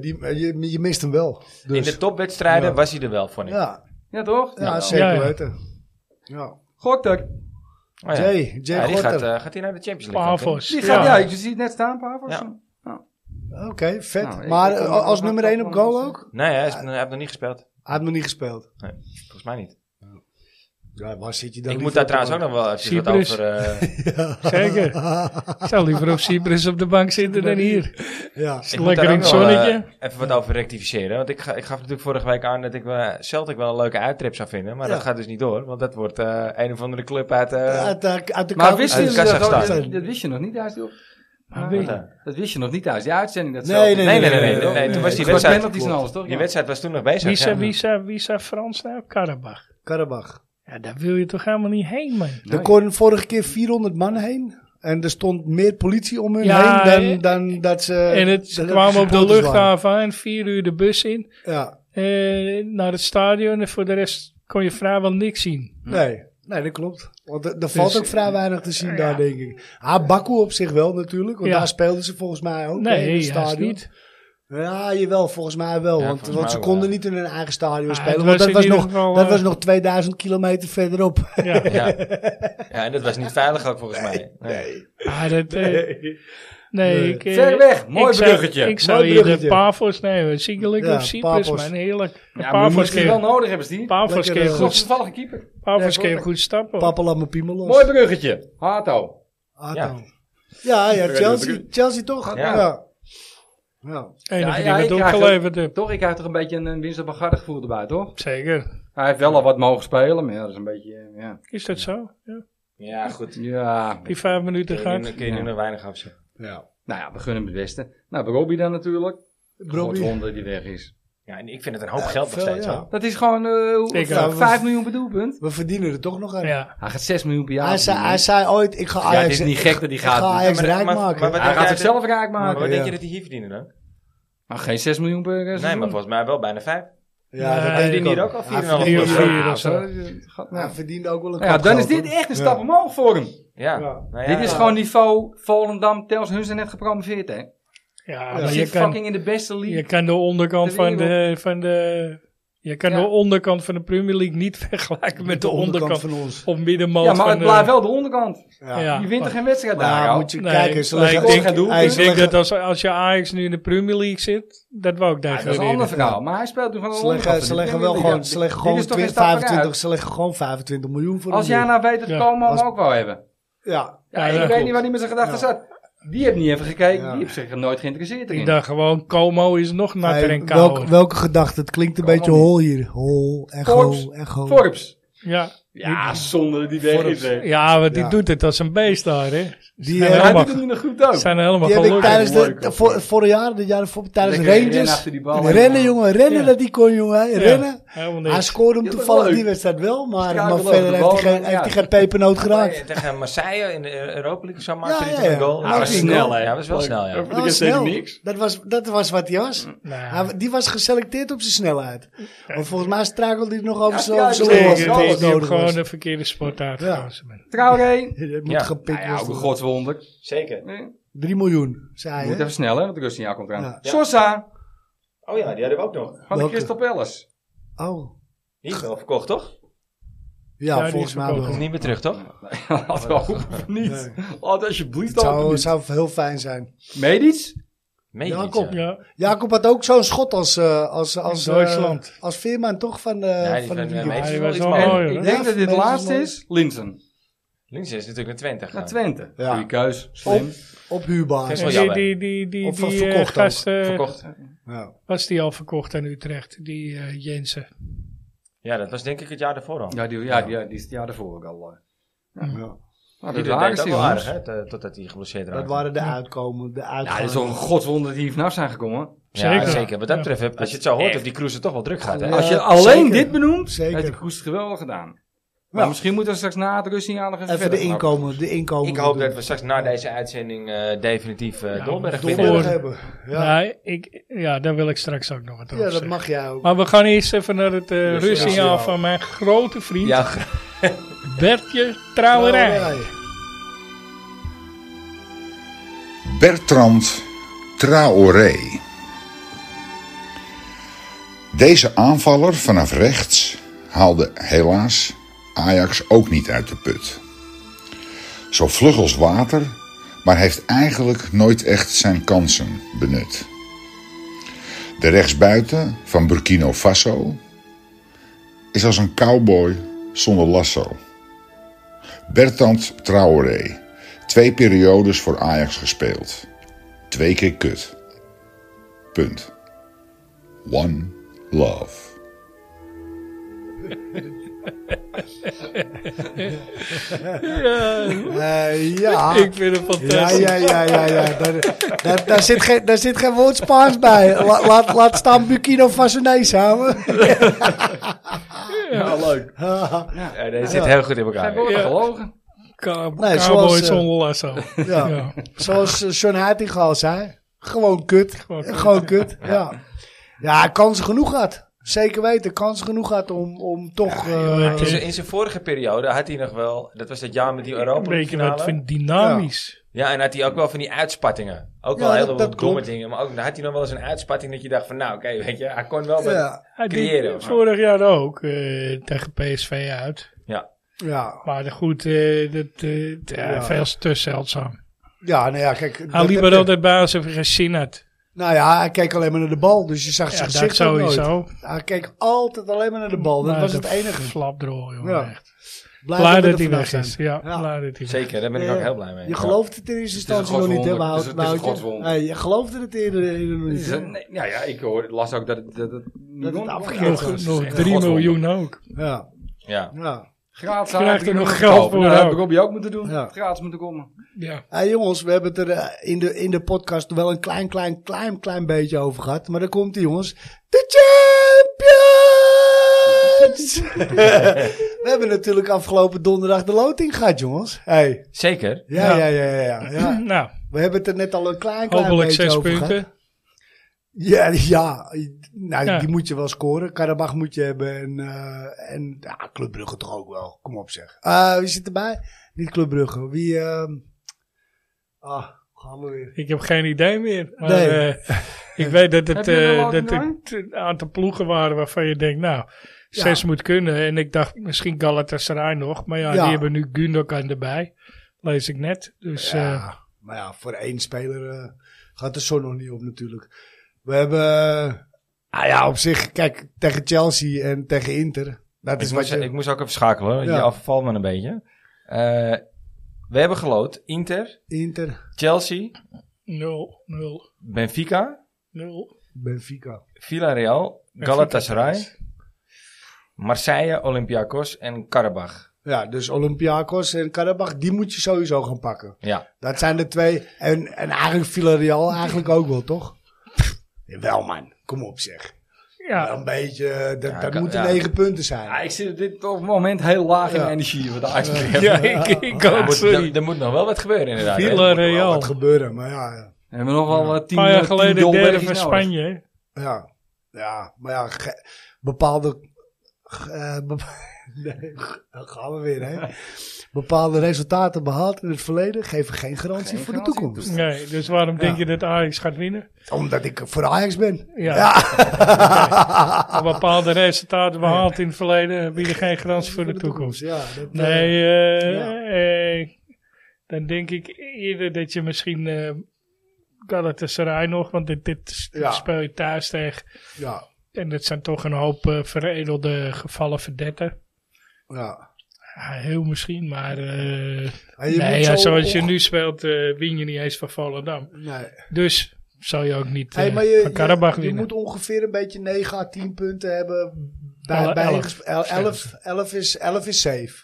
je mist hem wel. Dus. In de topwedstrijden Ja. was hij er wel, vond ik. Ja, Ja, toch? ja, Nou, zeker Ja, ja. weten. Ja. Gortek. Oh, ja. Jay Ja, die Gorter. gaat hij naar de Champions League? Pavos. Die gaat, Ja. ja, je ziet het net staan, Pavos. Ja. Oké, vet. Nou, maar ik- als nummer 1 op goal ook? Nee, hij heeft nog niet gespeeld. Hij heeft nog niet gespeeld. Volgens mij niet. Ja, waar zit je dan? Ik niet moet daar voor trouwens ook te nog wel even wat Cyprus. over... Zeker. Ik zou liever op Cyprus op de bank zitten dan hier. Ja. Is Ik het moet lekker daar in het ook wel, zonnetje. even wat over rectificeren. Want ik gaf natuurlijk vorige week aan dat ik Celtic wel een leuke uittrip zou vinden. Maar Ja. dat gaat dus niet door. Want dat wordt een of andere club uit... Uit de Maar koude wisten uit jullie dat ook? Kazachstan. Dat wist je nog niet thuis, joh. Maar Ah, weet- dat wist je nog niet thuis, die uitzending. Dat Nee, zo. Nee, toen was die Scoort wedstrijd... penalties en alles, toch? Die wedstrijd was toen nog bezig. Wie zei Frans nou? Karabach. Karabach. Ja, daar wil je toch helemaal niet heen, man. Nee. Er kon vorige keer 400 man heen. En er stond meer politie om hun Ja, heen dan dat ze... En ze dat kwamen op de supporters luchthaven aan, 4 uur de bus in, waren. Ja, naar het stadion. En voor de rest kon je vrijwel niks zien. nee, dat klopt. Want er valt Dus, ook vrij weinig te zien ja. daar, denk ik. Baku op zich wel natuurlijk. Want Ja. daar speelden ze volgens mij ook in Nee, het juist stadion. niet. Ja, jawel, volgens mij wel. Ja, want volgens mij ze wel, konden ja. niet in hun eigen stadion Ah, spelen. het Want was dat was, in nog, ieder geval, dat was nog 2000 kilometer verderop. Ja. Ja, en dat was niet veilig ook volgens mij. Nee. Ah, dat, nee, Nee. ik... Ver weg, mooi bruggetje. Ik zou Mooi hier de bruggetje. Pavos nemen. Ziekelijk Ja, op Cyprus, Pavos. man. Heerlijk. Ja, maar Pavos moeten die wel kan nodig hebben, Steve. Pavos Lekker, kan Goed, goed, toevallige keeper. Pavos Ja, kan goed. goed stappen. Papa laat mijn piemel los. Mooi bruggetje. Hato. Ja, ja, Chelsea toch? Ja. Ja. Enige Ja, die ja, wat ik krijg opgeleverd heb. Toch, ik krijg toch een beetje een winst op een garde gevoel erbij, toch? Zeker. Hij heeft wel al wat mogen spelen, maar ja, dat is een beetje, ja. Is dat zo? Ja. Ja, goed. Ja, Die 5 minuten Kun gaat. je nu nog weinig afzetten. Ja. nou ja, we gunnen hem het beste. Nou, Robbie dan natuurlijk. Groot Robbie. wonder die weg is. Ja, en ik vind het een hoop geld nog veel, steeds. ja. hoor. Dat is gewoon Ik ook. 5 miljoen per doelpunt. We verdienen er toch nog aan. Ja. Hij gaat 6 miljoen per jaar. Hij zei ooit, ik ga ja, Ajax, het is niet gek dat hij ik ga gaat. Ajax Ja, maar- rijk maar- maken. maar wat- Hij gaat jij zichzelf rijk Maar maken. wat denk ja. je dat hij hier verdienen dan? Maar geen 6 miljoen per seizoen. Nee, maar volgens mij wel bijna 5. Ja, dat Nee, denk die ik hier ook al Hij 4,5 verdient- miljoen. Ja, of zo. Hij verdient ook wel een Ja, klap dan is geld, dit hoor. echt een stap omhoog voor hem. Ja. Ja. Nou ja, Dit is gewoon niveau Volendam, Tels Hun zijn net gepromoveerd, hè? Ja, Hij maar zit je kan, fucking in de beste league. je kan de onderkant De van wereld. je kan Ja. de onderkant van de Premier League niet vergelijken met de onderkant van ons. of middenmoot Ja, maar van het de... blijft wel de onderkant. Ja. Ja. Je wint er geen wedstrijd Maar daar, joh. moet je Nee, kijken, ze maar leggen... ik denk, geen doelpunt. Hey, ik ze denk leggen- dat als je Ajax nu in de Premier League zit, dat wou ik Ja, daar dat is een ander verhaal. Maar hij speelt nu gewoon Ze een onderkant. leggen wel gewoon, ze leggen gewoon Dit is toch geen stap 25, vooruit? ze leggen gewoon 25 miljoen voor Als hem jij nou weet dat Ja. Como hem Als- ook wou hebben. Ja, Ja, Ja, ik dat weet klopt. niet waar hij met zijn gedachten Ja. zat. Die heeft niet even gekeken. Ja. Die heeft zich nooit geïnteresseerd Ik in. dacht gewoon, Como is nog natter Hey, en kouder. welke gedachte? Het klinkt een Kom beetje maar niet. hol hier. Hol, Forbes. echo. Forbes. Ja, Ja, zonde dat die weg is, hè. ja, want die Ja. doet het als een beest daar, hè. Die, Ja, Hij helemaal- doet het nu nog goed ook. Zijn helemaal Die heb ik gelukkig. tijdens Leuk, vorig jaar, dit jaar ervoor, tijdens Lekker rennen Rangers. achter die bal. Rennen, jongen, rennen Ja. dat die kon, jongen. Ja, Rennen. helemaal Hij niks. scoorde hem Ja, dat is toevallig leuk. die wedstrijd wel, maar Struikelde verder over de heeft bal, hij maar ja. geen pepernoot geraakt. Tegen Marseille in de Europa League zo maakte Ja, hij ja, toen een ja. goal. Ja, Hij was die snel, goal. hè. Ja, dat was wel snel, ja. Dat Dat was is steeds snel. niks. Dat was wat hij was. Nou, Die was geselecteerd op zijn snelheid. Want volgens mij struikelde hij nog over Ja, zijn ja, zijn zeker. lul als die het alles heeft nodig gewoon was. de verkeerde sport uitgekozen. man. Traoré. Het moet Ja. gepikt Nou ja, ook een worden. godswonder. Zeker. Nee. 3 miljoen, zei hij. Moet hè? even snel, hè, want de rust in jou komt eraan. Ja. Sosa. Oh ja, die hadden we ook nog. Van de Welke? Crystal Palace. Oh, Die is wel verkocht, toch? ja, die volgens is mij verkocht. wel. Komt niet meer terug, toch? Laten we hopen van niet. Nee. Laat alsjeblieft Het hopen zou niet. heel fijn zijn. Medisch? Medisch, Jacob. ja. Ja, Jacob had ook zo'n schot als Duitsland. als Veerman toch van de Ja, die van de van, liga. Medisch die is wel was iets wel mooier. mooi, Ik hoor. denk Ja, dat dit de medisch laatste mooi. is. Linsen. Links is natuurlijk naar Twente Naar gegaan. Twente. Ja. Goeie keus. Slim. Op huurbaar. Geen En wel jammer. die Of verkocht ook. gast, Verkocht. Ja. was die al verkocht aan Utrecht, die Jensen. Ja, dat was denk ik het jaar daarvoor al. Ja, die is het jaar daarvoor ook al. Ja. Nou, Die dat deed waren ook ze, wel jongens. aardig, hè, totdat hij geblesseerd raakte. Dat waren de uitkomen. Ja, het is toch een godswonder dat die hier vanaf zijn gekomen. Ja, zeker. Wat dat betreft, als je het zo hoort, heeft die Cruiser toch wel druk gehad. Hè? Als je alleen zeker. dit benoemt, Zeker. heeft die Kroes het geweldig gedaan. Maar misschien moeten we straks na het rustsignaal nog even Even verder. de inkomen. Ik hoop dat we straks na deze uitzending definitief Dolberg Dolberg vinden. hebben. Ja. Daar wil ik straks ook nog wat over Ja, dat zeggen. mag jij ook. Maar we gaan eerst even naar het rustsignaal ja. van mijn grote vriend Ja, Bertje Trouwerij. Bertrand Traoré. Deze aanvaller vanaf rechts haalde helaas Ajax ook niet uit de put. Zo vlug als water, maar heeft eigenlijk nooit echt zijn kansen benut. De rechtsbuiten van Burkina Faso is als een cowboy zonder lasso. Bertrand Traoré. 2 periodes voor Ajax gespeeld. 2 keer kut. Punt. One love. Ja. Ik vind het fantastisch. Ja. Daar zit geen woord Spaans bij. Laat staan Burkina Faso samen. Ja, leuk. ja, dat zit heel goed in Zijn elkaar. woorden gelogen. Nee, Cowboy zoals, zonder lasso. Ja. Ja. Zoals John Heitinga al zei. Gewoon kut. Gewoon kut. Ja. Ja, kansen genoeg had. Zeker weten, kansen genoeg had om toch... In zijn vorige periode had hij nog wel, dat was het jaar met die Europa Weet je dat, finale. vind ik dynamisch. Ja, en had hij ook wel van die uitspattingen. Ook Ja, wel heel dat veel domme klopt. dingen. Maar ook dan had hij nog wel eens een uitspatting dat je dacht van, nou oké, weet je, hij kon wel wat Ja. Hij creëren. deed of zo. vorig jaar ook tegen PSV uit. Ja. Maar goed, veel te zeldzaam. Ja, nou ja, kijk. Hij liep er altijd bij alsof hij geen zin had. Nou ja, hij keek alleen maar naar de bal. Dus je zag Ja, zijn dat gezicht ook nooit. sowieso. Hij keek altijd alleen maar naar de bal. Dat Maar was de het enige. Flapdrol, jongen. Ja. Echt. Blij Blij we dat er hij vanaf weg is. zijn. Ja, Ja. blij dat hij weg is. Zeker, daar ben ik ook heel blij mee. Je gelooft het in eerste instantie nog niet, hè, Het is een Woutje? godswonder. Nee, je geloofde het eerder nog niet. hè? Nee, nou ja, ik las ook dat het afgekeerd was. Nog 3 miljoen ook. Ja, Ja. ja. gratis Krijgt er nog aan. geld voor Nou, dat ook. had Robbie ook moeten doen. Ja. Gratis moeten komen. Ja. Hey, jongens, we hebben het er in de podcast wel een klein beetje over gehad. Maar dan komt die jongens. De Champions! We hebben natuurlijk afgelopen donderdag de loting gehad, jongens. Hey. Zeker. Ja. Nou, We hebben het er net al een klein hopelijk beetje 6 over gehad. punten. Ja. Nou, Ja. die moet je wel scoren. Karabach moet je hebben. En ja, Club Brugge toch ook wel. Kom op zeg. Wie zit erbij? Niet Club Brugge. Wie... gaan we weer. Ik heb geen idee meer. Maar Nee. ik weet dat het, Heb je een loting dat het een aantal ploegen waren waarvan je denkt, nou, 6 moet kunnen. En ik dacht misschien Galatasaray nog. Maar ja, Ja. die hebben nu Gundogan erbij. Lees ik net. Dus Ja, maar ja, voor 1 speler gaat de zon nog niet op natuurlijk. We hebben... op zich, kijk, tegen Chelsea en tegen Inter. Dat is Ik moest ook even schakelen, hoor. Ja. Je afvalt me een beetje. We hebben geloot Inter, Inter, Chelsea, 0. Benfica, Benfica. Villarreal, Galatasaray, Marseille, Olympiakos en Karabach. Ja, dus Olympiakos en Karabach, die moet je sowieso gaan pakken. Ja. Dat zijn de 2. En eigenlijk Villarreal eigenlijk ook wel, toch? Jawel, man. Kom op, zeg. Wel Ja, een beetje... Dat Ja, moeten ja. 9 punten zijn. Ja, ik zit op dit moment heel laag in Ja. energie. Wat de Ajax betreft. ja ik ook, sorry. Er moet nog wel wat gebeuren inderdaad. hè? Er moet wel Villarreal. wat gebeuren, maar ja. We hebben nog wel 10 Een paar jaar geleden derde Dolbergjes van nodig. Spanje. hè? Ja, maar ja, bepaalde... nee, dan gaan we weer, hè. Bepaalde resultaten behaald in het verleden geven geen garantie Geen voor de garantie. toekomst. Nee, dus waarom denk je dat Ajax gaat winnen? Omdat ik voor Ajax ben. Ja. Een bepaalde resultaten behaald in het verleden bieden geen garantie voor de toekomst. Ja, dat, Nee, dan denk ik eerder dat je misschien Galatasaray nog, want dit Ja. speel je thuis tegen. ja, En dat zijn toch een hoop veredelde gevallen verdetten. ja. Ja, heel misschien, maar En je nee, moet ja, zo zoals je nu speelt, win je niet eens van Volendam. Nee. Dus zou je ook niet Hey, maar van Karabach je winnen. moet ongeveer een beetje 9 à 10 punten hebben. Elf. Bij 11 is safe.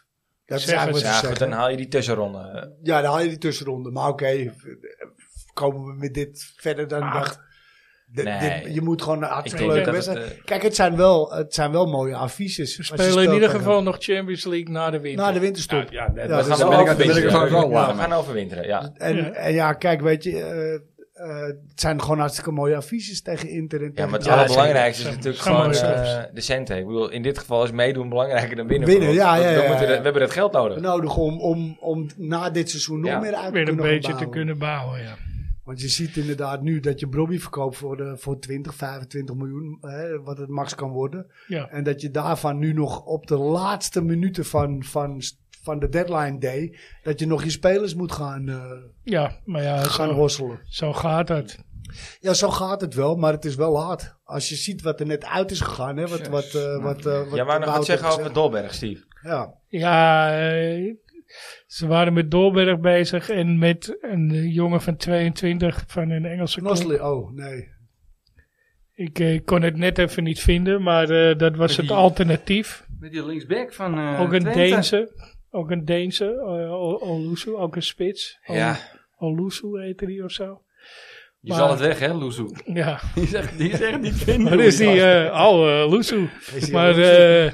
Dat is eigenlijk wat ze Ja, zeggen. goed, dan haal je die tussenronde. Ja, dan haal je die tussenronde. Maar oké, komen we met dit verder dan dat. Nee. Je moet gewoon een Ik hartstikke denk leuke dat wedstrijd. het... Kijk, het zijn wel mooie affiches. We spelen in ieder geval nog Champions League na de winter. na de winterstop. Ja, Ja, We dat gaan is wel wel overwinteren. wel We lachen. gaan overwinteren, ja. En ja, kijk, weet je, het zijn gewoon hartstikke mooie affiches tegen Inter en Ja, tegen maar het Chelsea. allerbelangrijkste is zeker. natuurlijk Gaan gewoon mooie strips. de centen. Ik bedoel, in dit geval is meedoen belangrijker dan winnen. Winnen, voor ons. ja, Want ja, we ja, moeten ja. we hebben het geld nodig. Nodig om na dit seizoen nog Ja. meer uit te Weer een kunnen beetje te bouwen. kunnen bouwen, ja. Want je ziet inderdaad nu dat je Brobby verkoopt voor 20, 25 miljoen, wat het max kan worden. Ja. En dat je daarvan nu nog op de laatste minuten van de deadline day, dat je nog je spelers moet Ja, maar ja, gaan hosselen. zo gaat dat. Ja, zo gaat het wel, maar het is wel hard. Als je ziet wat er net uit is gegaan, hè, wat Ja, maar nog wat zeggen over Dolberg, Steve. Ja, Ja, ze waren met Dolberg bezig en met een jongen van 22 van een Engelse club. Knosli, oh nee. Ik kon het net even niet vinden, maar dat was het alternatief. Met die linksback van Ook een Twente. Deense, Olusu, ook een spits. Ja, Olusu heette die of zo. Je Maar- zal het weg, hè, Luzu? Ja, Die is echt niet vinden. maar is die, Olusu. Is die Maar Olusu?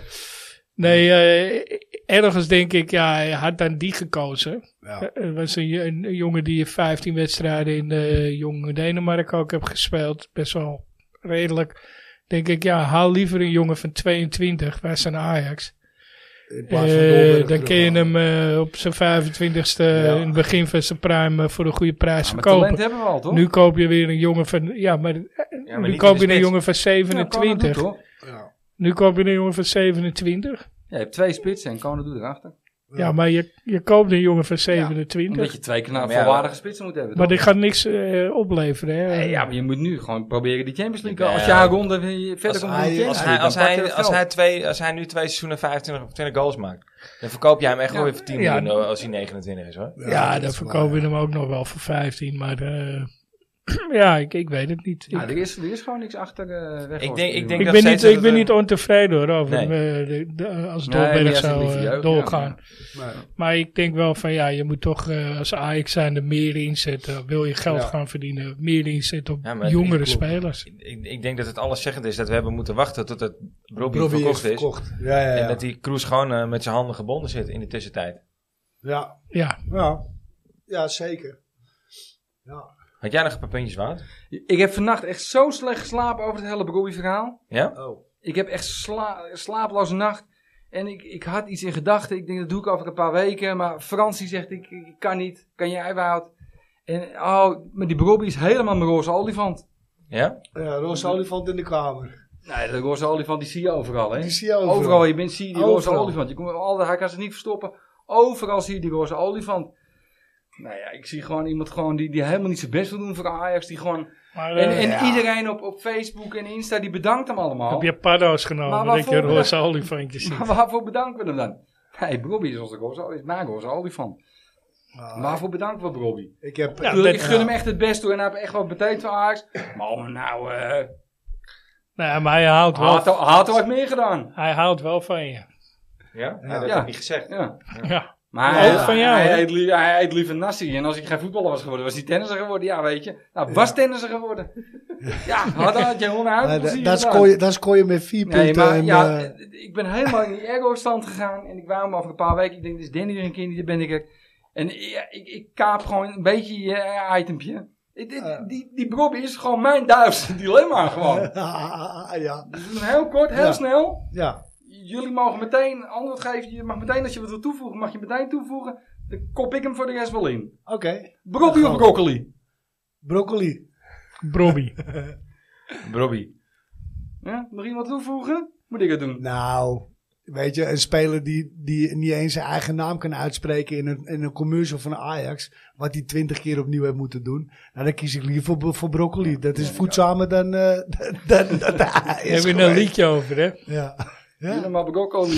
ergens denk ik, ja, hij had dan die gekozen. Ja. Er was een jongen die 15 wedstrijden in Jong Denemarken ook heeft gespeeld. Best wel redelijk. Denk ik, ja, haal liever een jongen van 22 bij zijn Ajax. In plaats van Dolberg Dan kun je terughalen. hem op zijn 25ste Ja. in het begin van zijn prime voor een goede prijs Maar verkopen. talent hebben we al, toch? Nu koop je weer een jongen van, maar nu niet koop in je de een spits. jongen van Ja, 27. Kone doet, toch? Ja. Nu koop je een jongen van 27. Ja, je hebt 2 spitsen en Kone doet erachter. Ja, maar je koopt een jongen van 27. Omdat je 2 Maar ja, volwaardige spitsen moet hebben. Maar toch? die gaat niks opleveren. Hè? Nee, ja, maar je moet nu gewoon proberen die Champions League. Ja. Als je haar ronde verder Als komt hij- in de Champions League, Als dan pak je dat geld. hij nu 2 seizoenen 25 of 20 goals maakt, dan verkoop jij hem echt wel weer voor 10 Ja. miljoen als hij 29 is, hoor. Ja, dat dan is verkopen we waar, hem ook nog wel voor 15. Maar ja, ik weet het niet. Ja, er is gewoon niks achter weg. Ik denk Ik dat ben niet, steeds ik dat ben het, niet ontevreden hoor, over Nee. als Nee, Dolberg maar ja, zou ze liever doorgaan. jeugd, Maar, Maar ik denk wel van ja, je moet toch als Ajax zijn er meer inzetten. Wil je geld Ja. gaan verdienen, meer inzetten op Ja, maar jongere klopt. spelers. ik denk dat het alleszeggend is dat we hebben moeten wachten tot het Brobby Brobby verkocht is. verkocht. Ja, ja, ja. En dat die Kroes gewoon met zijn handen gebonden zit in de tussentijd. Ja, Ja, ja. Ja, zeker. Ja. Had jij nog een paar puntjes, Wout? Ik heb vannacht echt zo slecht geslapen over het hele Brobby-verhaal. Ja? Oh. Ik heb echt slaaploze nacht. En ik had iets in gedachten. Ik denk, dat doe ik over een paar weken. Maar Fransie zegt, ik kan niet. Kan jij, Wout? En maar die Brobby is helemaal mijn roze olifant. Ja? Ja, roze olifant in de kamer. Nee, de roze olifant die zie je overal, hè? Die zie je overal. Overal je bent, zie je die roze Overal. olifant. Je komt altijd, hij kan ze niet verstoppen. Overal zie je die roze olifant. Nou ja, ik zie gewoon iemand die helemaal niet zijn best wil doen voor Ajax. Die gewoon, maar en ja. iedereen op Facebook en Insta, die bedankt hem allemaal. heb je paddo's Maar genomen dat je waarvoor roze olifantjes ziet. Maar waarvoor bedanken we hem dan? Nee, Brobby is onze roze, is mijn roze olifant. Ah, Waarvoor bedanken we Brobby? ik heb... Ja, Tuurlijk, ik dat- gun hem echt het best toe en hij heeft echt wat betekend voor Ajax. Maar om nou, Nou, maar hij houdt wel, had er wat meer gedaan. hij houdt wel van je. Ja? Ja. Dat heb Ja. ik niet gezegd. Ja. Ja. Maar Ook van jou, hè? hij eet liever Nassi. En als ik geen voetballer was geworden, was hij tennisser geworden. Ja, weet je. Nou, was tennisser geworden. Ja, had je gewoon uit plezier gedaan. Dat scoor je met 4 Nee, punten. maar en, ja, ik ben helemaal in die ego-stand gegaan. En ik wou hem over een paar weken. Ik denk, dit is Danny weer een keer, daar ben ik er. En ik kaap gewoon een beetje je itempje. Die Brobby is gewoon mijn duivelse dilemma gewoon. ja. Dus heel kort, heel Ja. snel. Ja. Jullie mogen meteen antwoord geven. Je mag meteen, als je wat wil toevoegen, mag je meteen toevoegen. Dan kop ik hem voor de rest wel in. Oké. Brobby of broccoli? Broccoli. Brobby. Brobby. Ja, nog iemand toevoegen? Moet ik het doen? Nou, weet je, een speler die niet eens zijn eigen naam kan uitspreken in een commercial van Ajax, wat hij 20 keer opnieuw heeft moeten doen. Nou, dan kies ik liever voor broccoli. Dat is voedzamer dan dat Daar heb je een liedje over, hè? Ja. Jullie maar broccoli.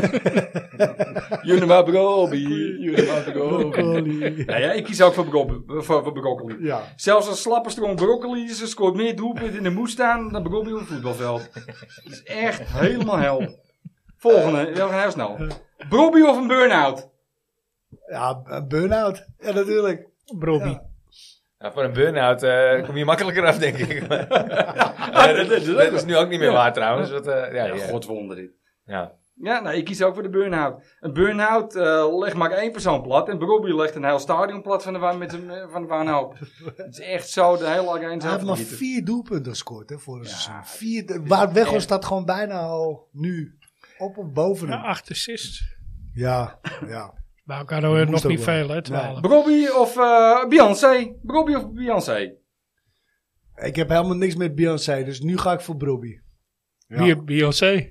Jullie maar broccoli. Jullie maar broccoli. Broccoli. Ja, ik kies ook voor broccoli. Ja. Zelfs een slappe stroom broccoli scoort meer doelpunten in de moed staan dan broccoli op het voetbalveld. Dat is echt helemaal hel. Volgende, we gaan heel snel. Brobby of een burn-out? Ja, een burn-out. Ja, natuurlijk. Brobby. Ja. Ja, voor een burn-out kom je makkelijker af, denk ik. Dat is nu ook niet meer waar trouwens. Godwonder dit. Ja. Ja, nou, ik kies ook voor de burn-out. Een burn-out legt maar 1 persoon plat. En Brobby legt een heel stadion plat van de wanhoop. Het is echt zo de hele arena. Hij heeft maar 4 doelpunten gescoord hè, voor een seizoen. 4, waar Weghorst staat gewoon bijna al nu op of boven hem. 8 assists. Ja. Maar elkaar nog moest niet ook wel. veel, hè? 12. Brobby of Beyoncé? Brobby of Beyoncé? Ik heb helemaal niks met Beyoncé, dus nu ga ik voor Brobby. Ja. Beyoncé.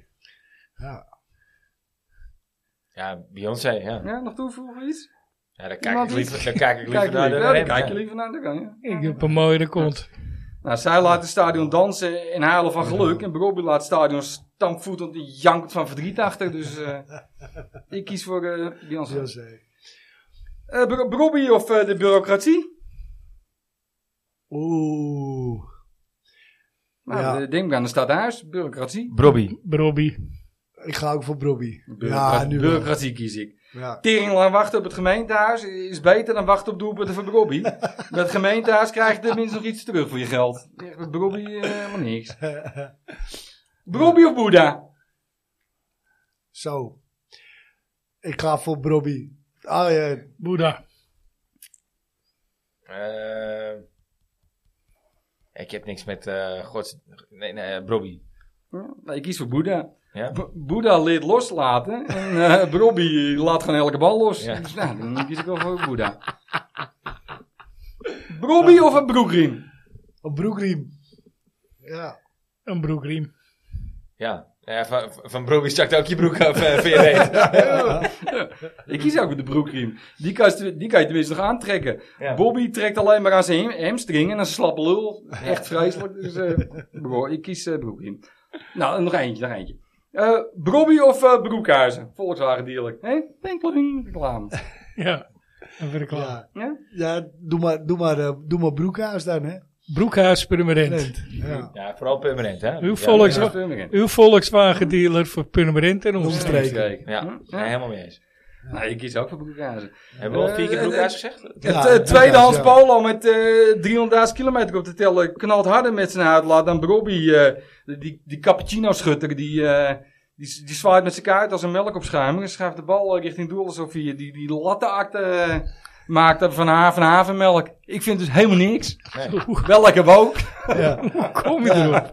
Ja, Beyoncé, ja. Ja, nog toevoegen iets? Ja, daar kijk ik liever naar de Daar kijk je liever naar, dat kan je. Ik heb een mooie kont. Nou, zij laat het stadion dansen en huilen van geluk. En Brobby laat het stadion stampvoetend en jankend van verdriet achter. Dus ik kies voor Beyoncé. Brobby of de bureaucratie? Oeh. Nou, denk aan de stadhuis, bureaucratie. Brobby. Ik ga ook voor Brobby. Ja, nu wel. Bureaucratie kies ik. Ja. Tering lang wachten op het gemeentehuis is beter dan wachten op doelpunten van Brobby. Met het gemeentehuis krijg je tenminste nog iets terug voor je geld. Met Brobby helemaal niks. Brobby of Boeddha? Zo. Ik ga voor Brobby. Ah ja. Boeddha. Ik heb niks met Brobby. Ja, ik kies voor Boeddha. Ja? Boeddha leert loslaten en Brobby laat gewoon elke bal los. Ja. Dus nou, dan kies ik wel voor Boeddha. Brobby of een broekriem? Een broekriem. Ja. Een broekriem. Ja. Van Brobby zakt ook je broek af voor je reet. Ik kies ook voor de broekriem. Die kan je tenminste nog aantrekken. Ja. Bobby trekt alleen maar aan zijn hamstring en een slappe lul. Echt vreselijk. Dus ik kies broekriem. Nou, nog eentje. Brobby of Broekhuizen? Volkswagen dealer. Hé? Reclame. Ja. Dat vind ik klaar. Ja, doe maar Broekhuis dan, hè. Broekhuis permanent. Ja. Ja, vooral permanent, hè? Uw Volkswagen dealer voor permanent en omstreken. Ja, helemaal mee eens. Nou, ik kies ook voor Broekhuizen. Hebben we al 4 keer Broekhuis gezegd? Het tweedehands Polo met 300.000 kilometer op te tellen knalt harder met zijn uitlaat dan Brobby. Die cappuccino-schutter die zwaait met zijn kaart als een melkopschuimer. En schuift de bal richting doel alsof hij die lattenakte maakt van havermelk. Ik vind dus helemaal niks. Nee. Wel lekker woke. Ja. Kom je erop?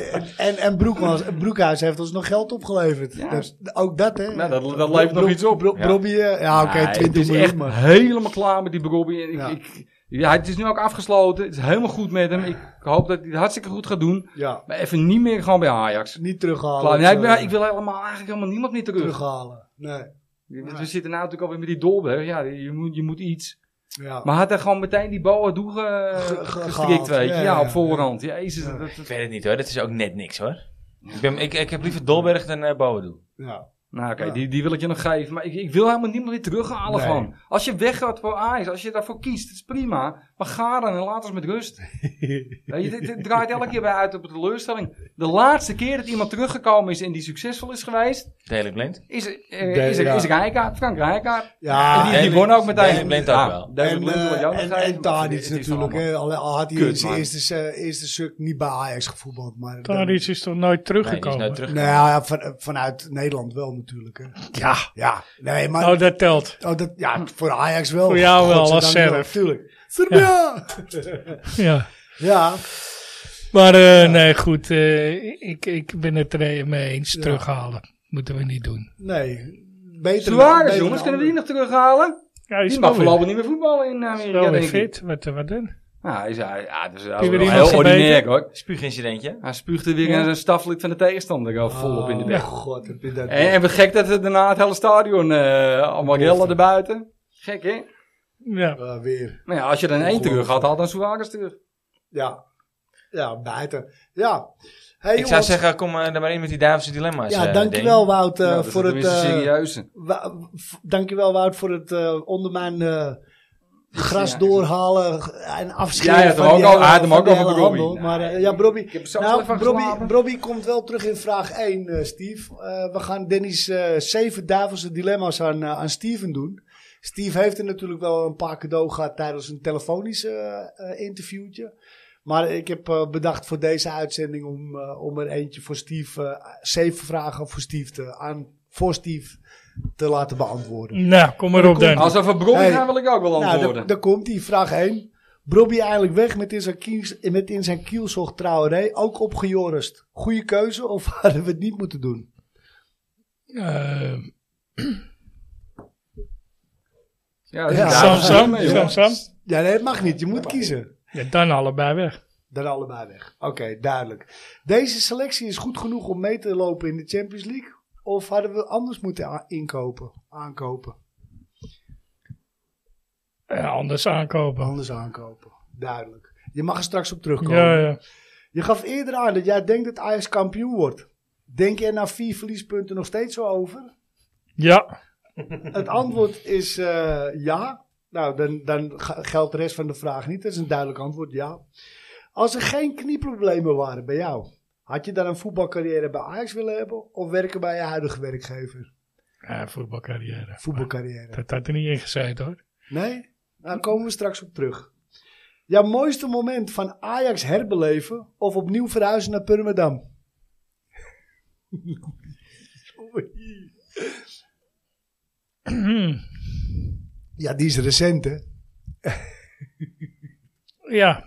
En Broekhuis heeft ons nog geld opgeleverd. Ja. Dus ook dat, hè. Nou, dat levert nog iets op. Brobby, oké, 20 Het is miljoen. echt Maar. helemaal klaar met die Brobby. Ja. Het is nu ook afgesloten. Het is helemaal goed met hem. Ik hoop dat hij het hartstikke goed gaat doen. Ja, Maar even niet meer gewoon bij Ajax. niet terughalen. Klaar. Nee, ik wil eigenlijk helemaal niemand meer terug. terughalen. Nee. We zitten nou natuurlijk alweer met die Dolberg. Ja, je moet iets. Ja. Maar had hij gewoon meteen die bal gestrikt, weet je. Ja, op voorhand. Jezus. Ja. Ik weet het niet hoor, dat is ook net niks hoor. Ik heb liever Dolberg dan Boadu. Ja. Nou oké, Ja. die wil ik je nog geven. Maar ik wil helemaal niemand weer terughalen Nee. gewoon. Als je weggaat voor Ajax, als je daarvoor kiest, dat is prima. Maar ga dan en laat ons met rust. Weet je, dit draait elke keer bij uit op de teleurstelling. De laatste keer dat iemand teruggekomen is en die succesvol is geweest, Daley Blind. is Rijkaard, Frank Rijkaard. Ja, En die won ook meteen. Daley Blind ook wel. David Blind wil ik jou nog geven. en Tadic Het is natuurlijk. allemaal- Al had hij Kut, in zijn man. eerste stuk niet bij Ajax gevoetbald. Maar Tadic is toch nooit Nee, die is teruggekomen? nou terug. Nou ja, vanuit Nederland wel natuurlijk. Hè. Ja. Nee, maar... Oh, dat telt. Voor Ajax wel. Voor jou wel, als Godzijdank wel, Serf. tuurlijk. Serbia! Ja. Ja. Maar nee, goed. Ik ben het er mee eens. Ja. Terughalen. Moeten we niet doen. Nee. Beter Suarez, beter jongens, dan kunnen we die anderen. nog terughalen? Ja, Die mag voorlopig niet meer voetballen in Amerika, wel weer denk ik. fit. Wat doen? Nou, hij zei, dat is Heb je wel weer heel iemand ordinair gebeten? hoor. Spuugincidentje. Hij spuugt er weer Ja. een staflid van de tegenstander volop in de bek. Oh, god, heb je dat... En wat gek dat het daarna het hele stadion allemaal rellen erbuiten. Gek hè? Ja. Weer. Maar ja, als je dan één terug had, had dan Suarez terug. Ja. Ja, buiten. Ja. Hey, Ik zou jongens. zeggen, kom er maar in met die Duitse dilemma's. Ja, dankjewel Wout Dat is voor het... tenminste serieuze. Dankjewel Wout voor het onder mijn gras doorhalen en afscheren. Ja, van die hij had hem ook van over de Brobby. handel. Maar Brobby, Ik heb zelfs even geslapen. Brobby komt wel terug in vraag 1, Steve. We gaan Danny's 7 duivelse dilemma's aan Steven doen. Steve heeft er natuurlijk wel een paar cadeau gehad tijdens een telefonisch interviewtje. Maar ik heb bedacht voor deze uitzending om er eentje voor Steve, 7 vragen voor Steve te laten beantwoorden. Nou, kom maar op dan. Als we voor Brobby gaan, wil ik ook wel antwoorden. Nou, daar komt hij. Vraag 1. Brobby eigenlijk weg met in zijn kielzog Traoré. Ook opgejorst. Goeie keuze of hadden we het niet moeten doen? Sam. Ja, nee, het mag niet. Je moet kiezen. Ja, dan allebei weg. Dan allebei weg. Oké, duidelijk. Deze selectie is goed genoeg om mee te lopen in de Champions League? Of hadden we anders moeten aankopen? Ja, anders aankopen. Anders aankopen. Duidelijk. Je mag er straks op terugkomen. Ja. Je gaf eerder aan dat jij denkt dat Ajax kampioen wordt. Denk je er na 4 verliespunten nog steeds zo over? Ja. Het antwoord is ja. Nou, dan geldt de rest van de vraag niet. Dat is een duidelijk antwoord, ja. Als er geen knieproblemen waren bij jou, had je dan een voetbalcarrière bij Ajax willen hebben of werken bij je huidige werkgever? Ja, voetbalcarrière. Voetbalcarrière. Dat had er niet in gezeten hoor. Nee? Nou, komen we straks op terug. Jouw mooiste moment van Ajax herbeleven of opnieuw verhuizen naar Purmerendam? Ja, die is recent, hè? Ja.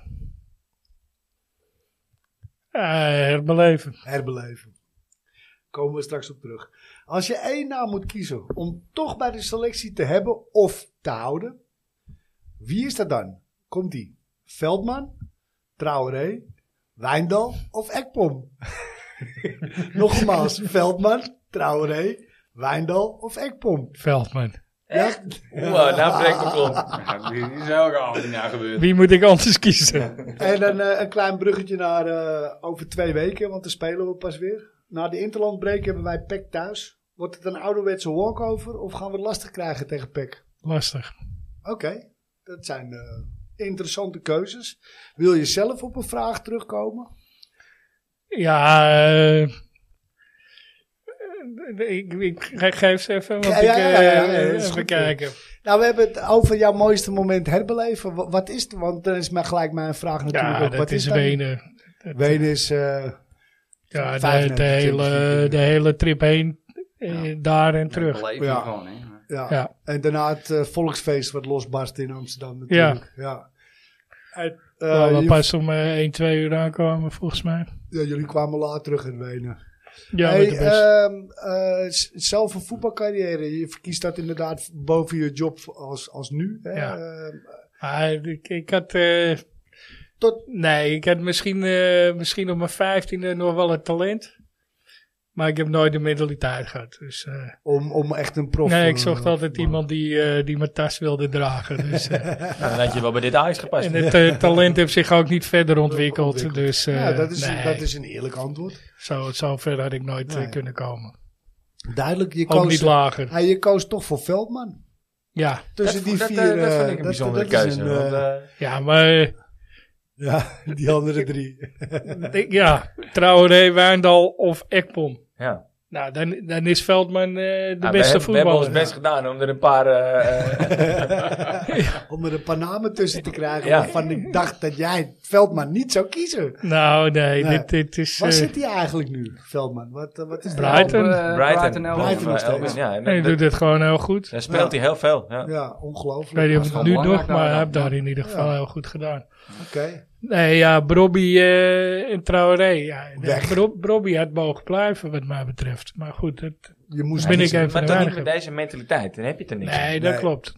Herbeleven. Herbeleven. Komen we straks op terug. Als je 1 naam moet kiezen om toch bij de selectie te hebben of te houden, wie is dat dan? Komt-ie? Veldman, Traoré, Wijndal of Ekpom? Nogmaals, Veldman, Traoré, Wijndal of Ekpom? Veldman. Ja? Nou breekt de klomp. Ja, die is ook al niet naar gebeurd. Wie moet ik anders kiezen? En dan een klein bruggetje naar over 2 weken, want dan spelen we pas weer. Na de interlandbreak hebben wij PEC thuis. Wordt het een ouderwetse walkover of gaan we het lastig krijgen tegen PEC? Lastig. Oké, dat zijn interessante keuzes. Wil je zelf op een vraag terugkomen? Ja, ik geef ze even, want even kijken. Nou, we hebben het over jouw mooiste moment herbeleven. Wat is het? Want dan is maar gelijk mijn vraag natuurlijk Ja, ook. dat Wat is dat? Wenen. Wenen is... Ja, 35 de hele trip heen, daar en terug. Beleven Ja. gewoon, hè. Ja. Ja. En daarna het volksfeest wat losbarst in Amsterdam natuurlijk. Ja. Waar we pas om 1-2 uur aankomen, volgens mij. Jullie kwamen laat terug in Wenen. Ja, Hey, met de bus. zelf een voetbalcarrière. Je verkiest dat inderdaad boven je job als nu. Hè? Ja. Ik had... ik had misschien op mijn 15e nog wel het talent. Maar ik heb nooit de mentaliteit gehad. Dus, om echt een prof... nee, ik zocht altijd iemand die mijn tas wilde dragen. Dus, Dan had je wel bij dit Ajax gepast. en het talent heeft zich ook niet verder ontwikkeld. Dus, dat is een eerlijk antwoord. Zo ver had ik nooit kunnen komen. Duidelijk, je Ook niet lager. je koos toch voor Veldman. Ja, Tussen die dat 4... dat vind ik een bijzondere keuze. ja maar... ja, die andere 3. ja, Traoré, Wijndal of Ekpom. Ja. Nou, dan is Veldman de Ja, beste we hebben ons voetballer. best gedaan om er een paar... Om er een paar namen tussen te krijgen Ja. waarvan ik dacht dat jij Veldman niet zou kiezen. Nou, nee, Nee. dit is... Waar zit hij eigenlijk nu, Veldman? Wat is Brighton. Brighton nog steeds. Ja, Hij doet het gewoon heel goed. dan speelt hij heel veel. Ja. Ja, Ik ongelooflijk. weet niet of Dat is het wel nu nog, belangrijk maar hij daar heeft dan. daar in ieder geval Ja. heel goed gedaan. Oké. Nee, ja, Brobby en Traoré. Ja, Weg. Brobby had mogen blijven, wat mij betreft. Maar goed, Je moest ben ik kiezen. even Maar de toch niet weinige. met deze mentaliteit. Dan heb je het er niks aan. Nee, dat Nee. klopt.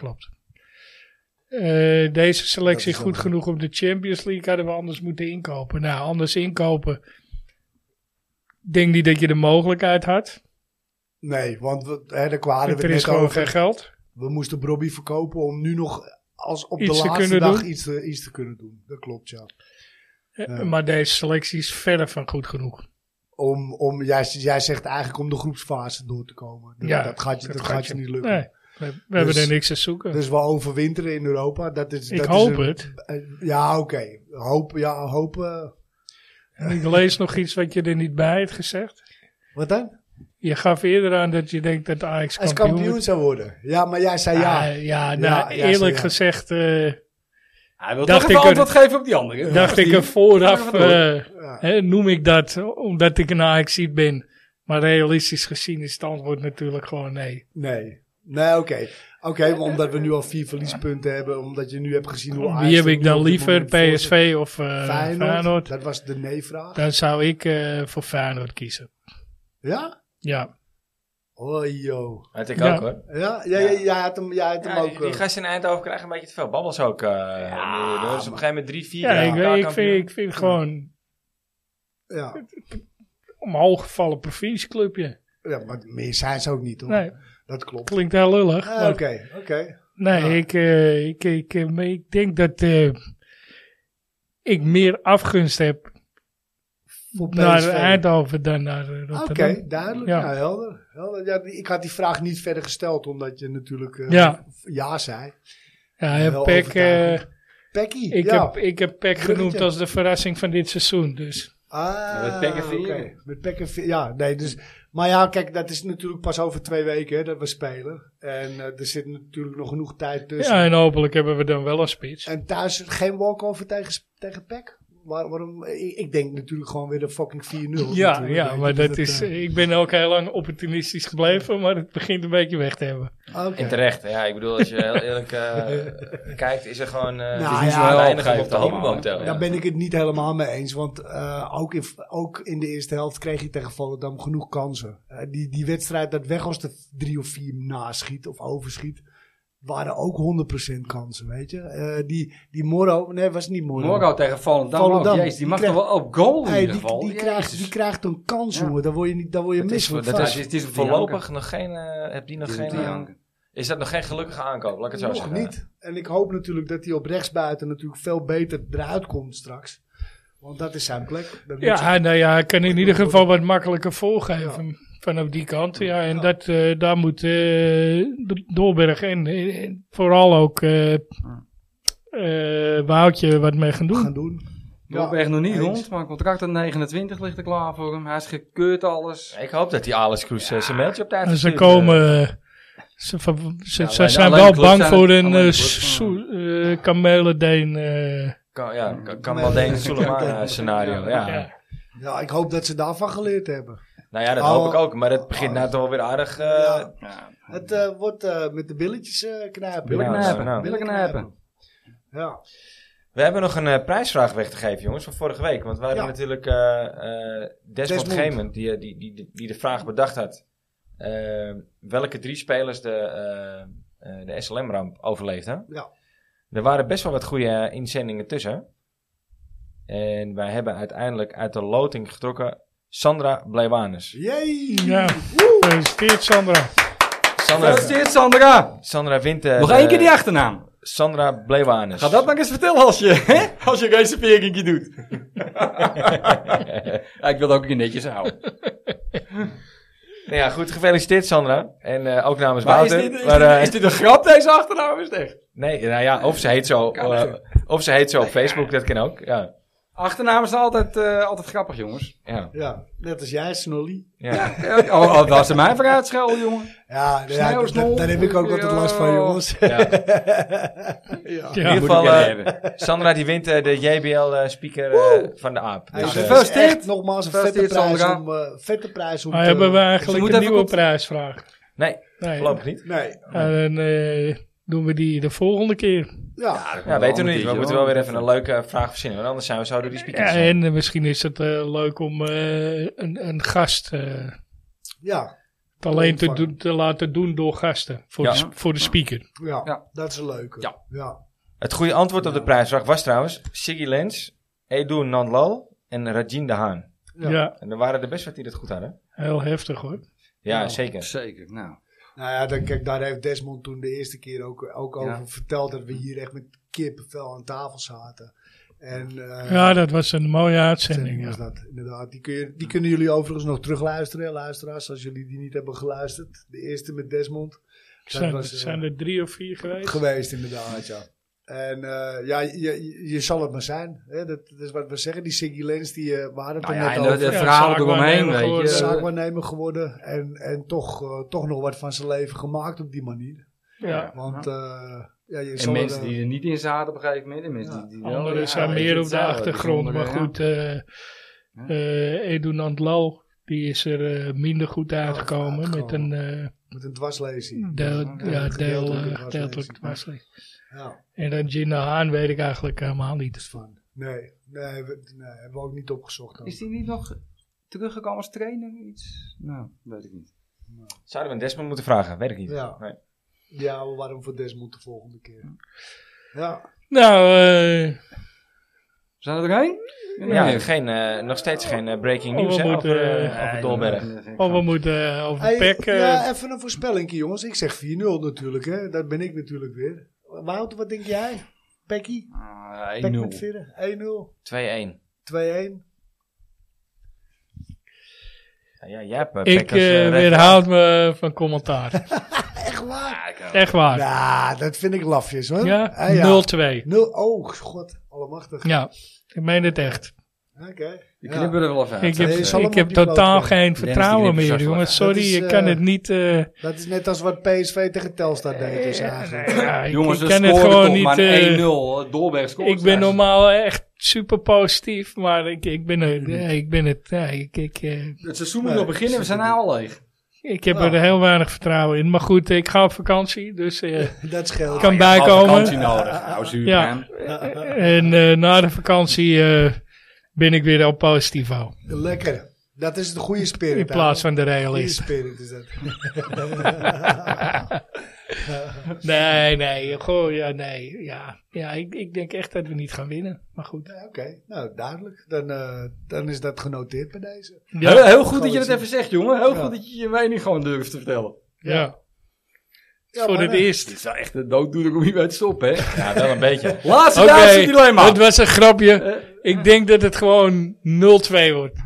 Deze selectie Dat is goed wel- genoeg om de Champions League hadden we anders moeten inkopen. Nou, anders inkopen. Denk niet dat je de mogelijkheid had. Nee, want daar kwamen we Er het is net gewoon geen over. geld. We moesten Brobby verkopen om nu nog als op Iets de te laatste kunnen dag doen. iets te kunnen doen. Dat klopt, ja. Ja. Maar deze selectie is verder van goed genoeg. Jij zegt eigenlijk om de groepsfase door te komen. Dat gaat je niet lukken. Nee. We hebben er niks te zoeken. Dus we overwinteren in Europa. Ik hoop het. Ja, oké. Hopen. Ik lees nog iets wat je er niet bij hebt gezegd. Wat dan? Je gaf eerder aan dat je denkt dat Ajax kampioen zou worden. Ja, maar jij zei ja. Eerlijk gezegd... Hij wil toch even antwoord geven op die andere. Dacht ik er vooraf, noem ik dat, omdat ik een Ajaxiet ben. Maar realistisch gezien is het antwoord natuurlijk gewoon nee. Nee, oké. Oké, maar omdat we nu al 4 verliespunten hebben, omdat je nu hebt gezien hoe Ajax... Wie heb ik dan liever, PSV of Feyenoord? Dat was de nee-vraag. Dan zou ik voor Feyenoord kiezen. Ja? Ja. Oh, joh. Had ik ook, hoor. Ja, jij had hem ook. Die gasten in Eindhoven krijgen een beetje te veel babbels ook. Dus op een gegeven moment 3-4 ik vind gewoon... Ja. Omhoog gevallen provincieclubje. Ja, maar meer zijn ze ook niet, hoor. Nee. Dat klopt. Klinkt heel lullig. Oké. Nee, ik denk dat ik meer afgunst heb naar Eindhoven dan naar Rotterdam. Oké, duidelijk. Ja. Ja, helder. Ja, ik had die vraag niet verder gesteld, omdat je natuurlijk ja zei. Ja, Pekkie, ik heb Pek genoemd als de verrassing van dit seizoen, dus... met Pek en 4. Met Pek en 4, ja. Nee, dus... Maar ja, kijk, dat is natuurlijk pas over 2 weken dat we spelen. En er zit natuurlijk nog genoeg tijd tussen. Ja, en hopelijk hebben we dan wel een spits. En thuis geen walkover tegen Pek? Waarom? Ik denk natuurlijk gewoon weer de fucking 4-0. Ja, maar dat is... ik ben ook heel lang opportunistisch gebleven, maar het begint een beetje weg te hebben. Okay. En terecht, ja. Ik bedoel, als je heel eerlijk kijkt, is er gewoon... weinig op de hoop momenteel. Daar ben ik het niet helemaal mee eens. Want ook in de eerste helft kreeg je tegen Volendam genoeg kansen. Die wedstrijd dat Weghorst er 3 of 4 naschiet of overschiet... waren ook 100% kansen, weet je. Die Morro, nee, was niet Morro. Morro tegen Volendam. Jezus, die mag toch wel op goal in ieder geval. Die krijgt een kans, jongen. Daar word je misselijk van. Het is voorlopig nog geen... heb die nog geen... Is dat nog geen gelukkige aankoop? Laat ik het zo zeggen. Nog niet. En ik hoop natuurlijk dat hij op rechtsbuiten natuurlijk veel beter eruit komt straks. Want dat is zijn plek. Hij kan in ieder geval wat makkelijker voorgeven. Vanaf die kant, en daar moet Dolberg en vooral ook Woutje wat mee gaan doen. Dolberg nog niet rond, maar contract aan 29 ligt er klaar voor hem. Hij is gekeurd alles. Ik hoop dat die Alex Kroes zijn mailtje op tijd ze komen... Ze zijn wel bang voor een Kamelendeen... Kamelendeen Suleiman scenario, Ja, ik hoop dat ze daarvan geleerd hebben. Nou ja, dat hoop ik ook, maar het begint nou toch wel weer aardig. Het wordt met de billetjes knijpen. Billen knijpen. Ja. We hebben nog een prijsvraag weg te geven, jongens, van vorige week. Want we hadden natuurlijk Desmond Geeman, die de vraag bedacht had. Welke 3 spelers de SLM-ramp overleefden. Ja. Er waren best wel wat goede inzendingen tussen. En wij hebben uiteindelijk uit de loting getrokken Sandra Blijwanus. Jee! Ja, gefeliciteerd Sandra. Gefeliciteerd Sandra. Sandra wint... Nog 1 keer die achternaam. Sandra Blijwanus. Ga dat maar eens vertellen als je reservering doet. Ik wil het ook een keer netjes houden. Nou ja, goed, gefeliciteerd Sandra. En ook namens Wouter. Is dit een grap, deze achternaam? Is het echt? Nee, nou ja, of ze heet zo op Facebook, dat kan ook, ja. Achternamen zijn altijd grappig, jongens. Ja, net als jij, Snolly. Ja. Dat ze mij vooruit schelden, jongen. Ja, daar heb ik ook altijd last van, jongens. Ja. In ieder geval, Sandra die wint de JBL-speaker van de AAP. Dus, gefeliciteerd. Nogmaals een vette prijs. Maar hebben we eigenlijk een nieuwe prijsvraag? Nee, voorlopig niet. Nee. En doen we die de volgende keer. Ja, weten we niet. We moeten wel weer even een leuke vraag verzinnen. Want anders zijn we zo door die speakers. Ja, en misschien is het leuk om een gast alleen te laten doen door gasten. Voor de speaker. Ja, dat is een leuke. Ja. Het goede antwoord op de prijsvraag was trouwens Siggy Lens, Edu Nandlal en Rajin de Haan. Ja. En er waren er best wat die dat goed hadden. Heel heftig hoor. Ja, zeker. Zeker, Nou ja, kijk, daar heeft Desmond toen de eerste keer ook over verteld dat we hier echt met kippenvel aan tafel zaten. En, dat was een mooie uitzending. Was dat, inderdaad. Die kunnen jullie overigens nog terugluisteren, luisteraars, als jullie die niet hebben geluisterd. De eerste met Desmond. Zijn er 3 of 4 geweest? Geweest, inderdaad, ja. En je zal het maar zijn. Hè? Dat is wat we zeggen. Die Siggy Lens, die waren het er net over. De verhalen eromheen, weet je. Zaakwaarnemer geworden. En toch nog wat van zijn leven gemaakt op die manier. Ja. Want je En zal mensen die er niet in zaten op een gegeven moment. En mensen die anderen zijn meer op de achtergrond. Maar goed, Edu Nandlo, die is er minder goed uitgekomen. Met een dwarslezing. Gedeeltelijk dwarslezing. Ja. En dan Gina Haan weet ik eigenlijk helemaal niet. Van. Nee, hebben we ook niet opgezocht. Dan. Is die niet nog teruggekomen als trainer? Iets? Nou, weet ik niet. Zouden we een Desmond moeten vragen? Weet ik niet. Ja, Nee. ja, we waren voor Desmond de volgende keer. Ja. Nou, Zijn we erheen? Ja, nog steeds geen breaking news we hè, moeten, over Dolberg. we moeten over Hey, Peck... ja, even een voorspelling, jongens. Ik zeg 4-0 natuurlijk, hè. Dat ben ik natuurlijk weer. Wouter, wat denk jij? Pekkie? Pek 1-0. met Vidder? 1-0? 2-1. 2-1? Ja, jij hebt Ik weerhoud me van commentaar. Echt waar? Echt waar. Ja, dat vind ik lafjes, hoor. Ja, 0-2. 0, oh, god, allemachtig. Ja, ik meen het echt. Oké. Je knippen er wel even uit. Ik heb totaal geen vertrouwen Dennis, die meer, knipt jongens. straks Sorry, Dat is, ik kan het niet... Dat is net als wat PSV tegen Telstar deed, dus eigenlijk. Jongens, ik we kan het scoren gewoon toch niet... maar 1-0. Dolberg scoort. Ik ben normaal echt super positief, maar ik ben Het seizoen moet nog beginnen, we zijn nou al leeg. ik heb er heel weinig vertrouwen in. Maar goed, ik ga op vakantie, dus Dat scheelt. kan vakantie bijkomen. nodig. Nou, zuur. Ja. En na de vakantie ben ik weer op positief niveau. Lekker. Dat is de goede spirit. In plaats van de Goede realist. spirit is dat. Nee. Goh, ja, nee. Ja, ik denk echt dat we niet gaan winnen. Maar goed. Ja, oké, nou duidelijk. Dan is dat genoteerd bij deze. Ja. Heel goed dat je dat even zegt, jongen. Heel goed dat je je mening gewoon durft te vertellen. Ja. Ja, Voor maar het Dit eerst. is wel echt een dooddoener om hiermee te stoppen, hè? Ja, wel een beetje. Laatste Oké, Duitse dilemma. het was een grapje. Ik denk dat het gewoon 0-2 wordt.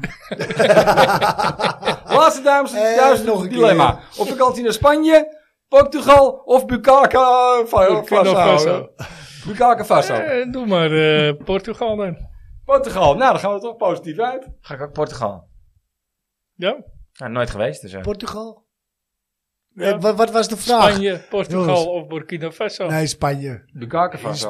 Laatste nog Duitse een dilemma. Op vakantie naar Spanje, Portugal of Bukaka Faso. Bukaka Faso. Doe maar Portugal dan. Portugal. Nou, dan gaan we toch positief uit. Ga ik ook Portugal? Ja. Nou, nooit geweest, dus... Portugal? Ja. Wat was de vraag? Spanje, Portugal Jongens. of Burkina Faso. Nee, Spanje. Bukaka In Faso.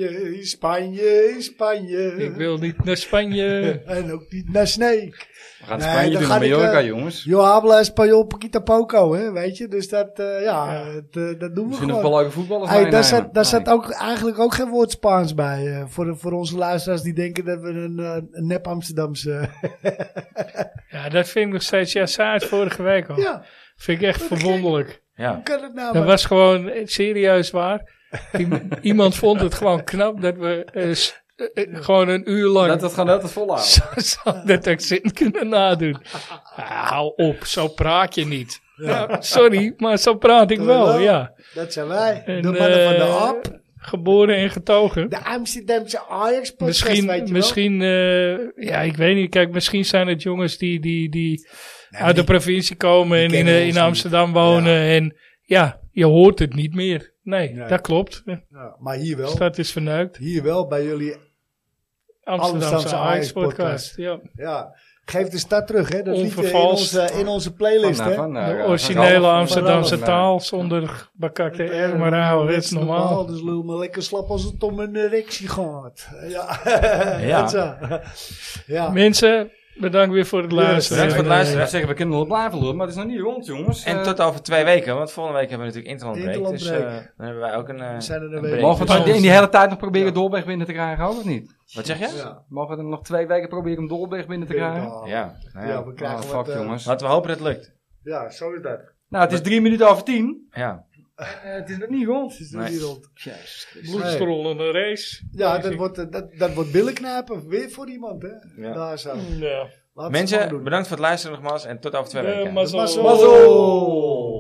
Spanje. Ik wil niet naar Spanje. En ook niet naar Snake. We gaan Nee, Spanje dan doen ga naar ik, Mallorca, jongens. Yo habla español poquito poco, hè, weet je. Dus dat, dat doen we Misschien nog gewoon. wel leuke voetballers Hey, meenemen. daar zat ook eigenlijk ook geen woord Spaans bij. Voor onze luisteraars die denken dat we een nep Amsterdamse... Ja, dat vind ik nog steeds. Ja, zei het vorige week al. ja, Vind ik echt verwonderlijk. Ja. hoe kan het nou? Dat was gewoon serieus waar. Iemand vond het gewoon knap dat we gewoon een uur lang Dat gaat net het volhouden. zo dat accent kunnen nadoen. Hou op, zo praat je niet. Ja, sorry, maar zo praat ik wel, ja. Dat zijn wij. En, de mannen van de app. Geboren en getogen. De Amsterdamse Ajax-podcast, weet je wel. Misschien ja, ik weet niet. Kijk, misschien zijn het jongens die uit de provincie komen en kennen ons in Amsterdam wonen. Ja. En ja, je hoort het niet meer. Nee, Nee. dat klopt. Ja, maar hier De wel. stad is verneukt. Hier wel, bij jullie. Amsterdamse Ajax-podcast. Ajax-podcast. Ja. Ja. Geef de stad terug, hè. Dat liedje Onvervalst. in onze playlist, hè. De originele Amsterdamse van taal zonder bakakte R, maar ouderwets normaal. Dus lul me lekker slap als het om een erectie gaat. Ja. Ja. Dat zo. Ja. Mensen, bedankt weer voor het luisteren. bedankt voor het luisteren. Wij zeggen, we kunnen nog blijven lullen, maar het is nog niet rond, jongens. En tot over 2 weken, want volgende week hebben we natuurlijk Interlandbreak. Dus Interlandbreak. dan hebben wij ook een zijn er een een week. break. Mogen we Dus- het in die hele tijd nog proberen Dolberg binnen te krijgen, ook of niet? Wat zeg je? Ja. Mogen we er nog 2 weken proberen om Dolberg binnen te krijgen? Ja. Ja, we krijgen Oh, wat, fuck, jongens. Laten we hopen dat het lukt. Ja, zo is dat. Nou, het is 3 minuten over 10. Ja. Het is nog niet rond. Het is nog Nee. niet rond. Bloedstollende race. Ja, dat wordt billenknapen. Weer voor iemand, hè. Ja. Daar zo. Ja. Laat ze maar Mensen, doen. bedankt voor het luisteren nogmaals en tot over 2 weken. Mazzel. Mazzel. Mazzel!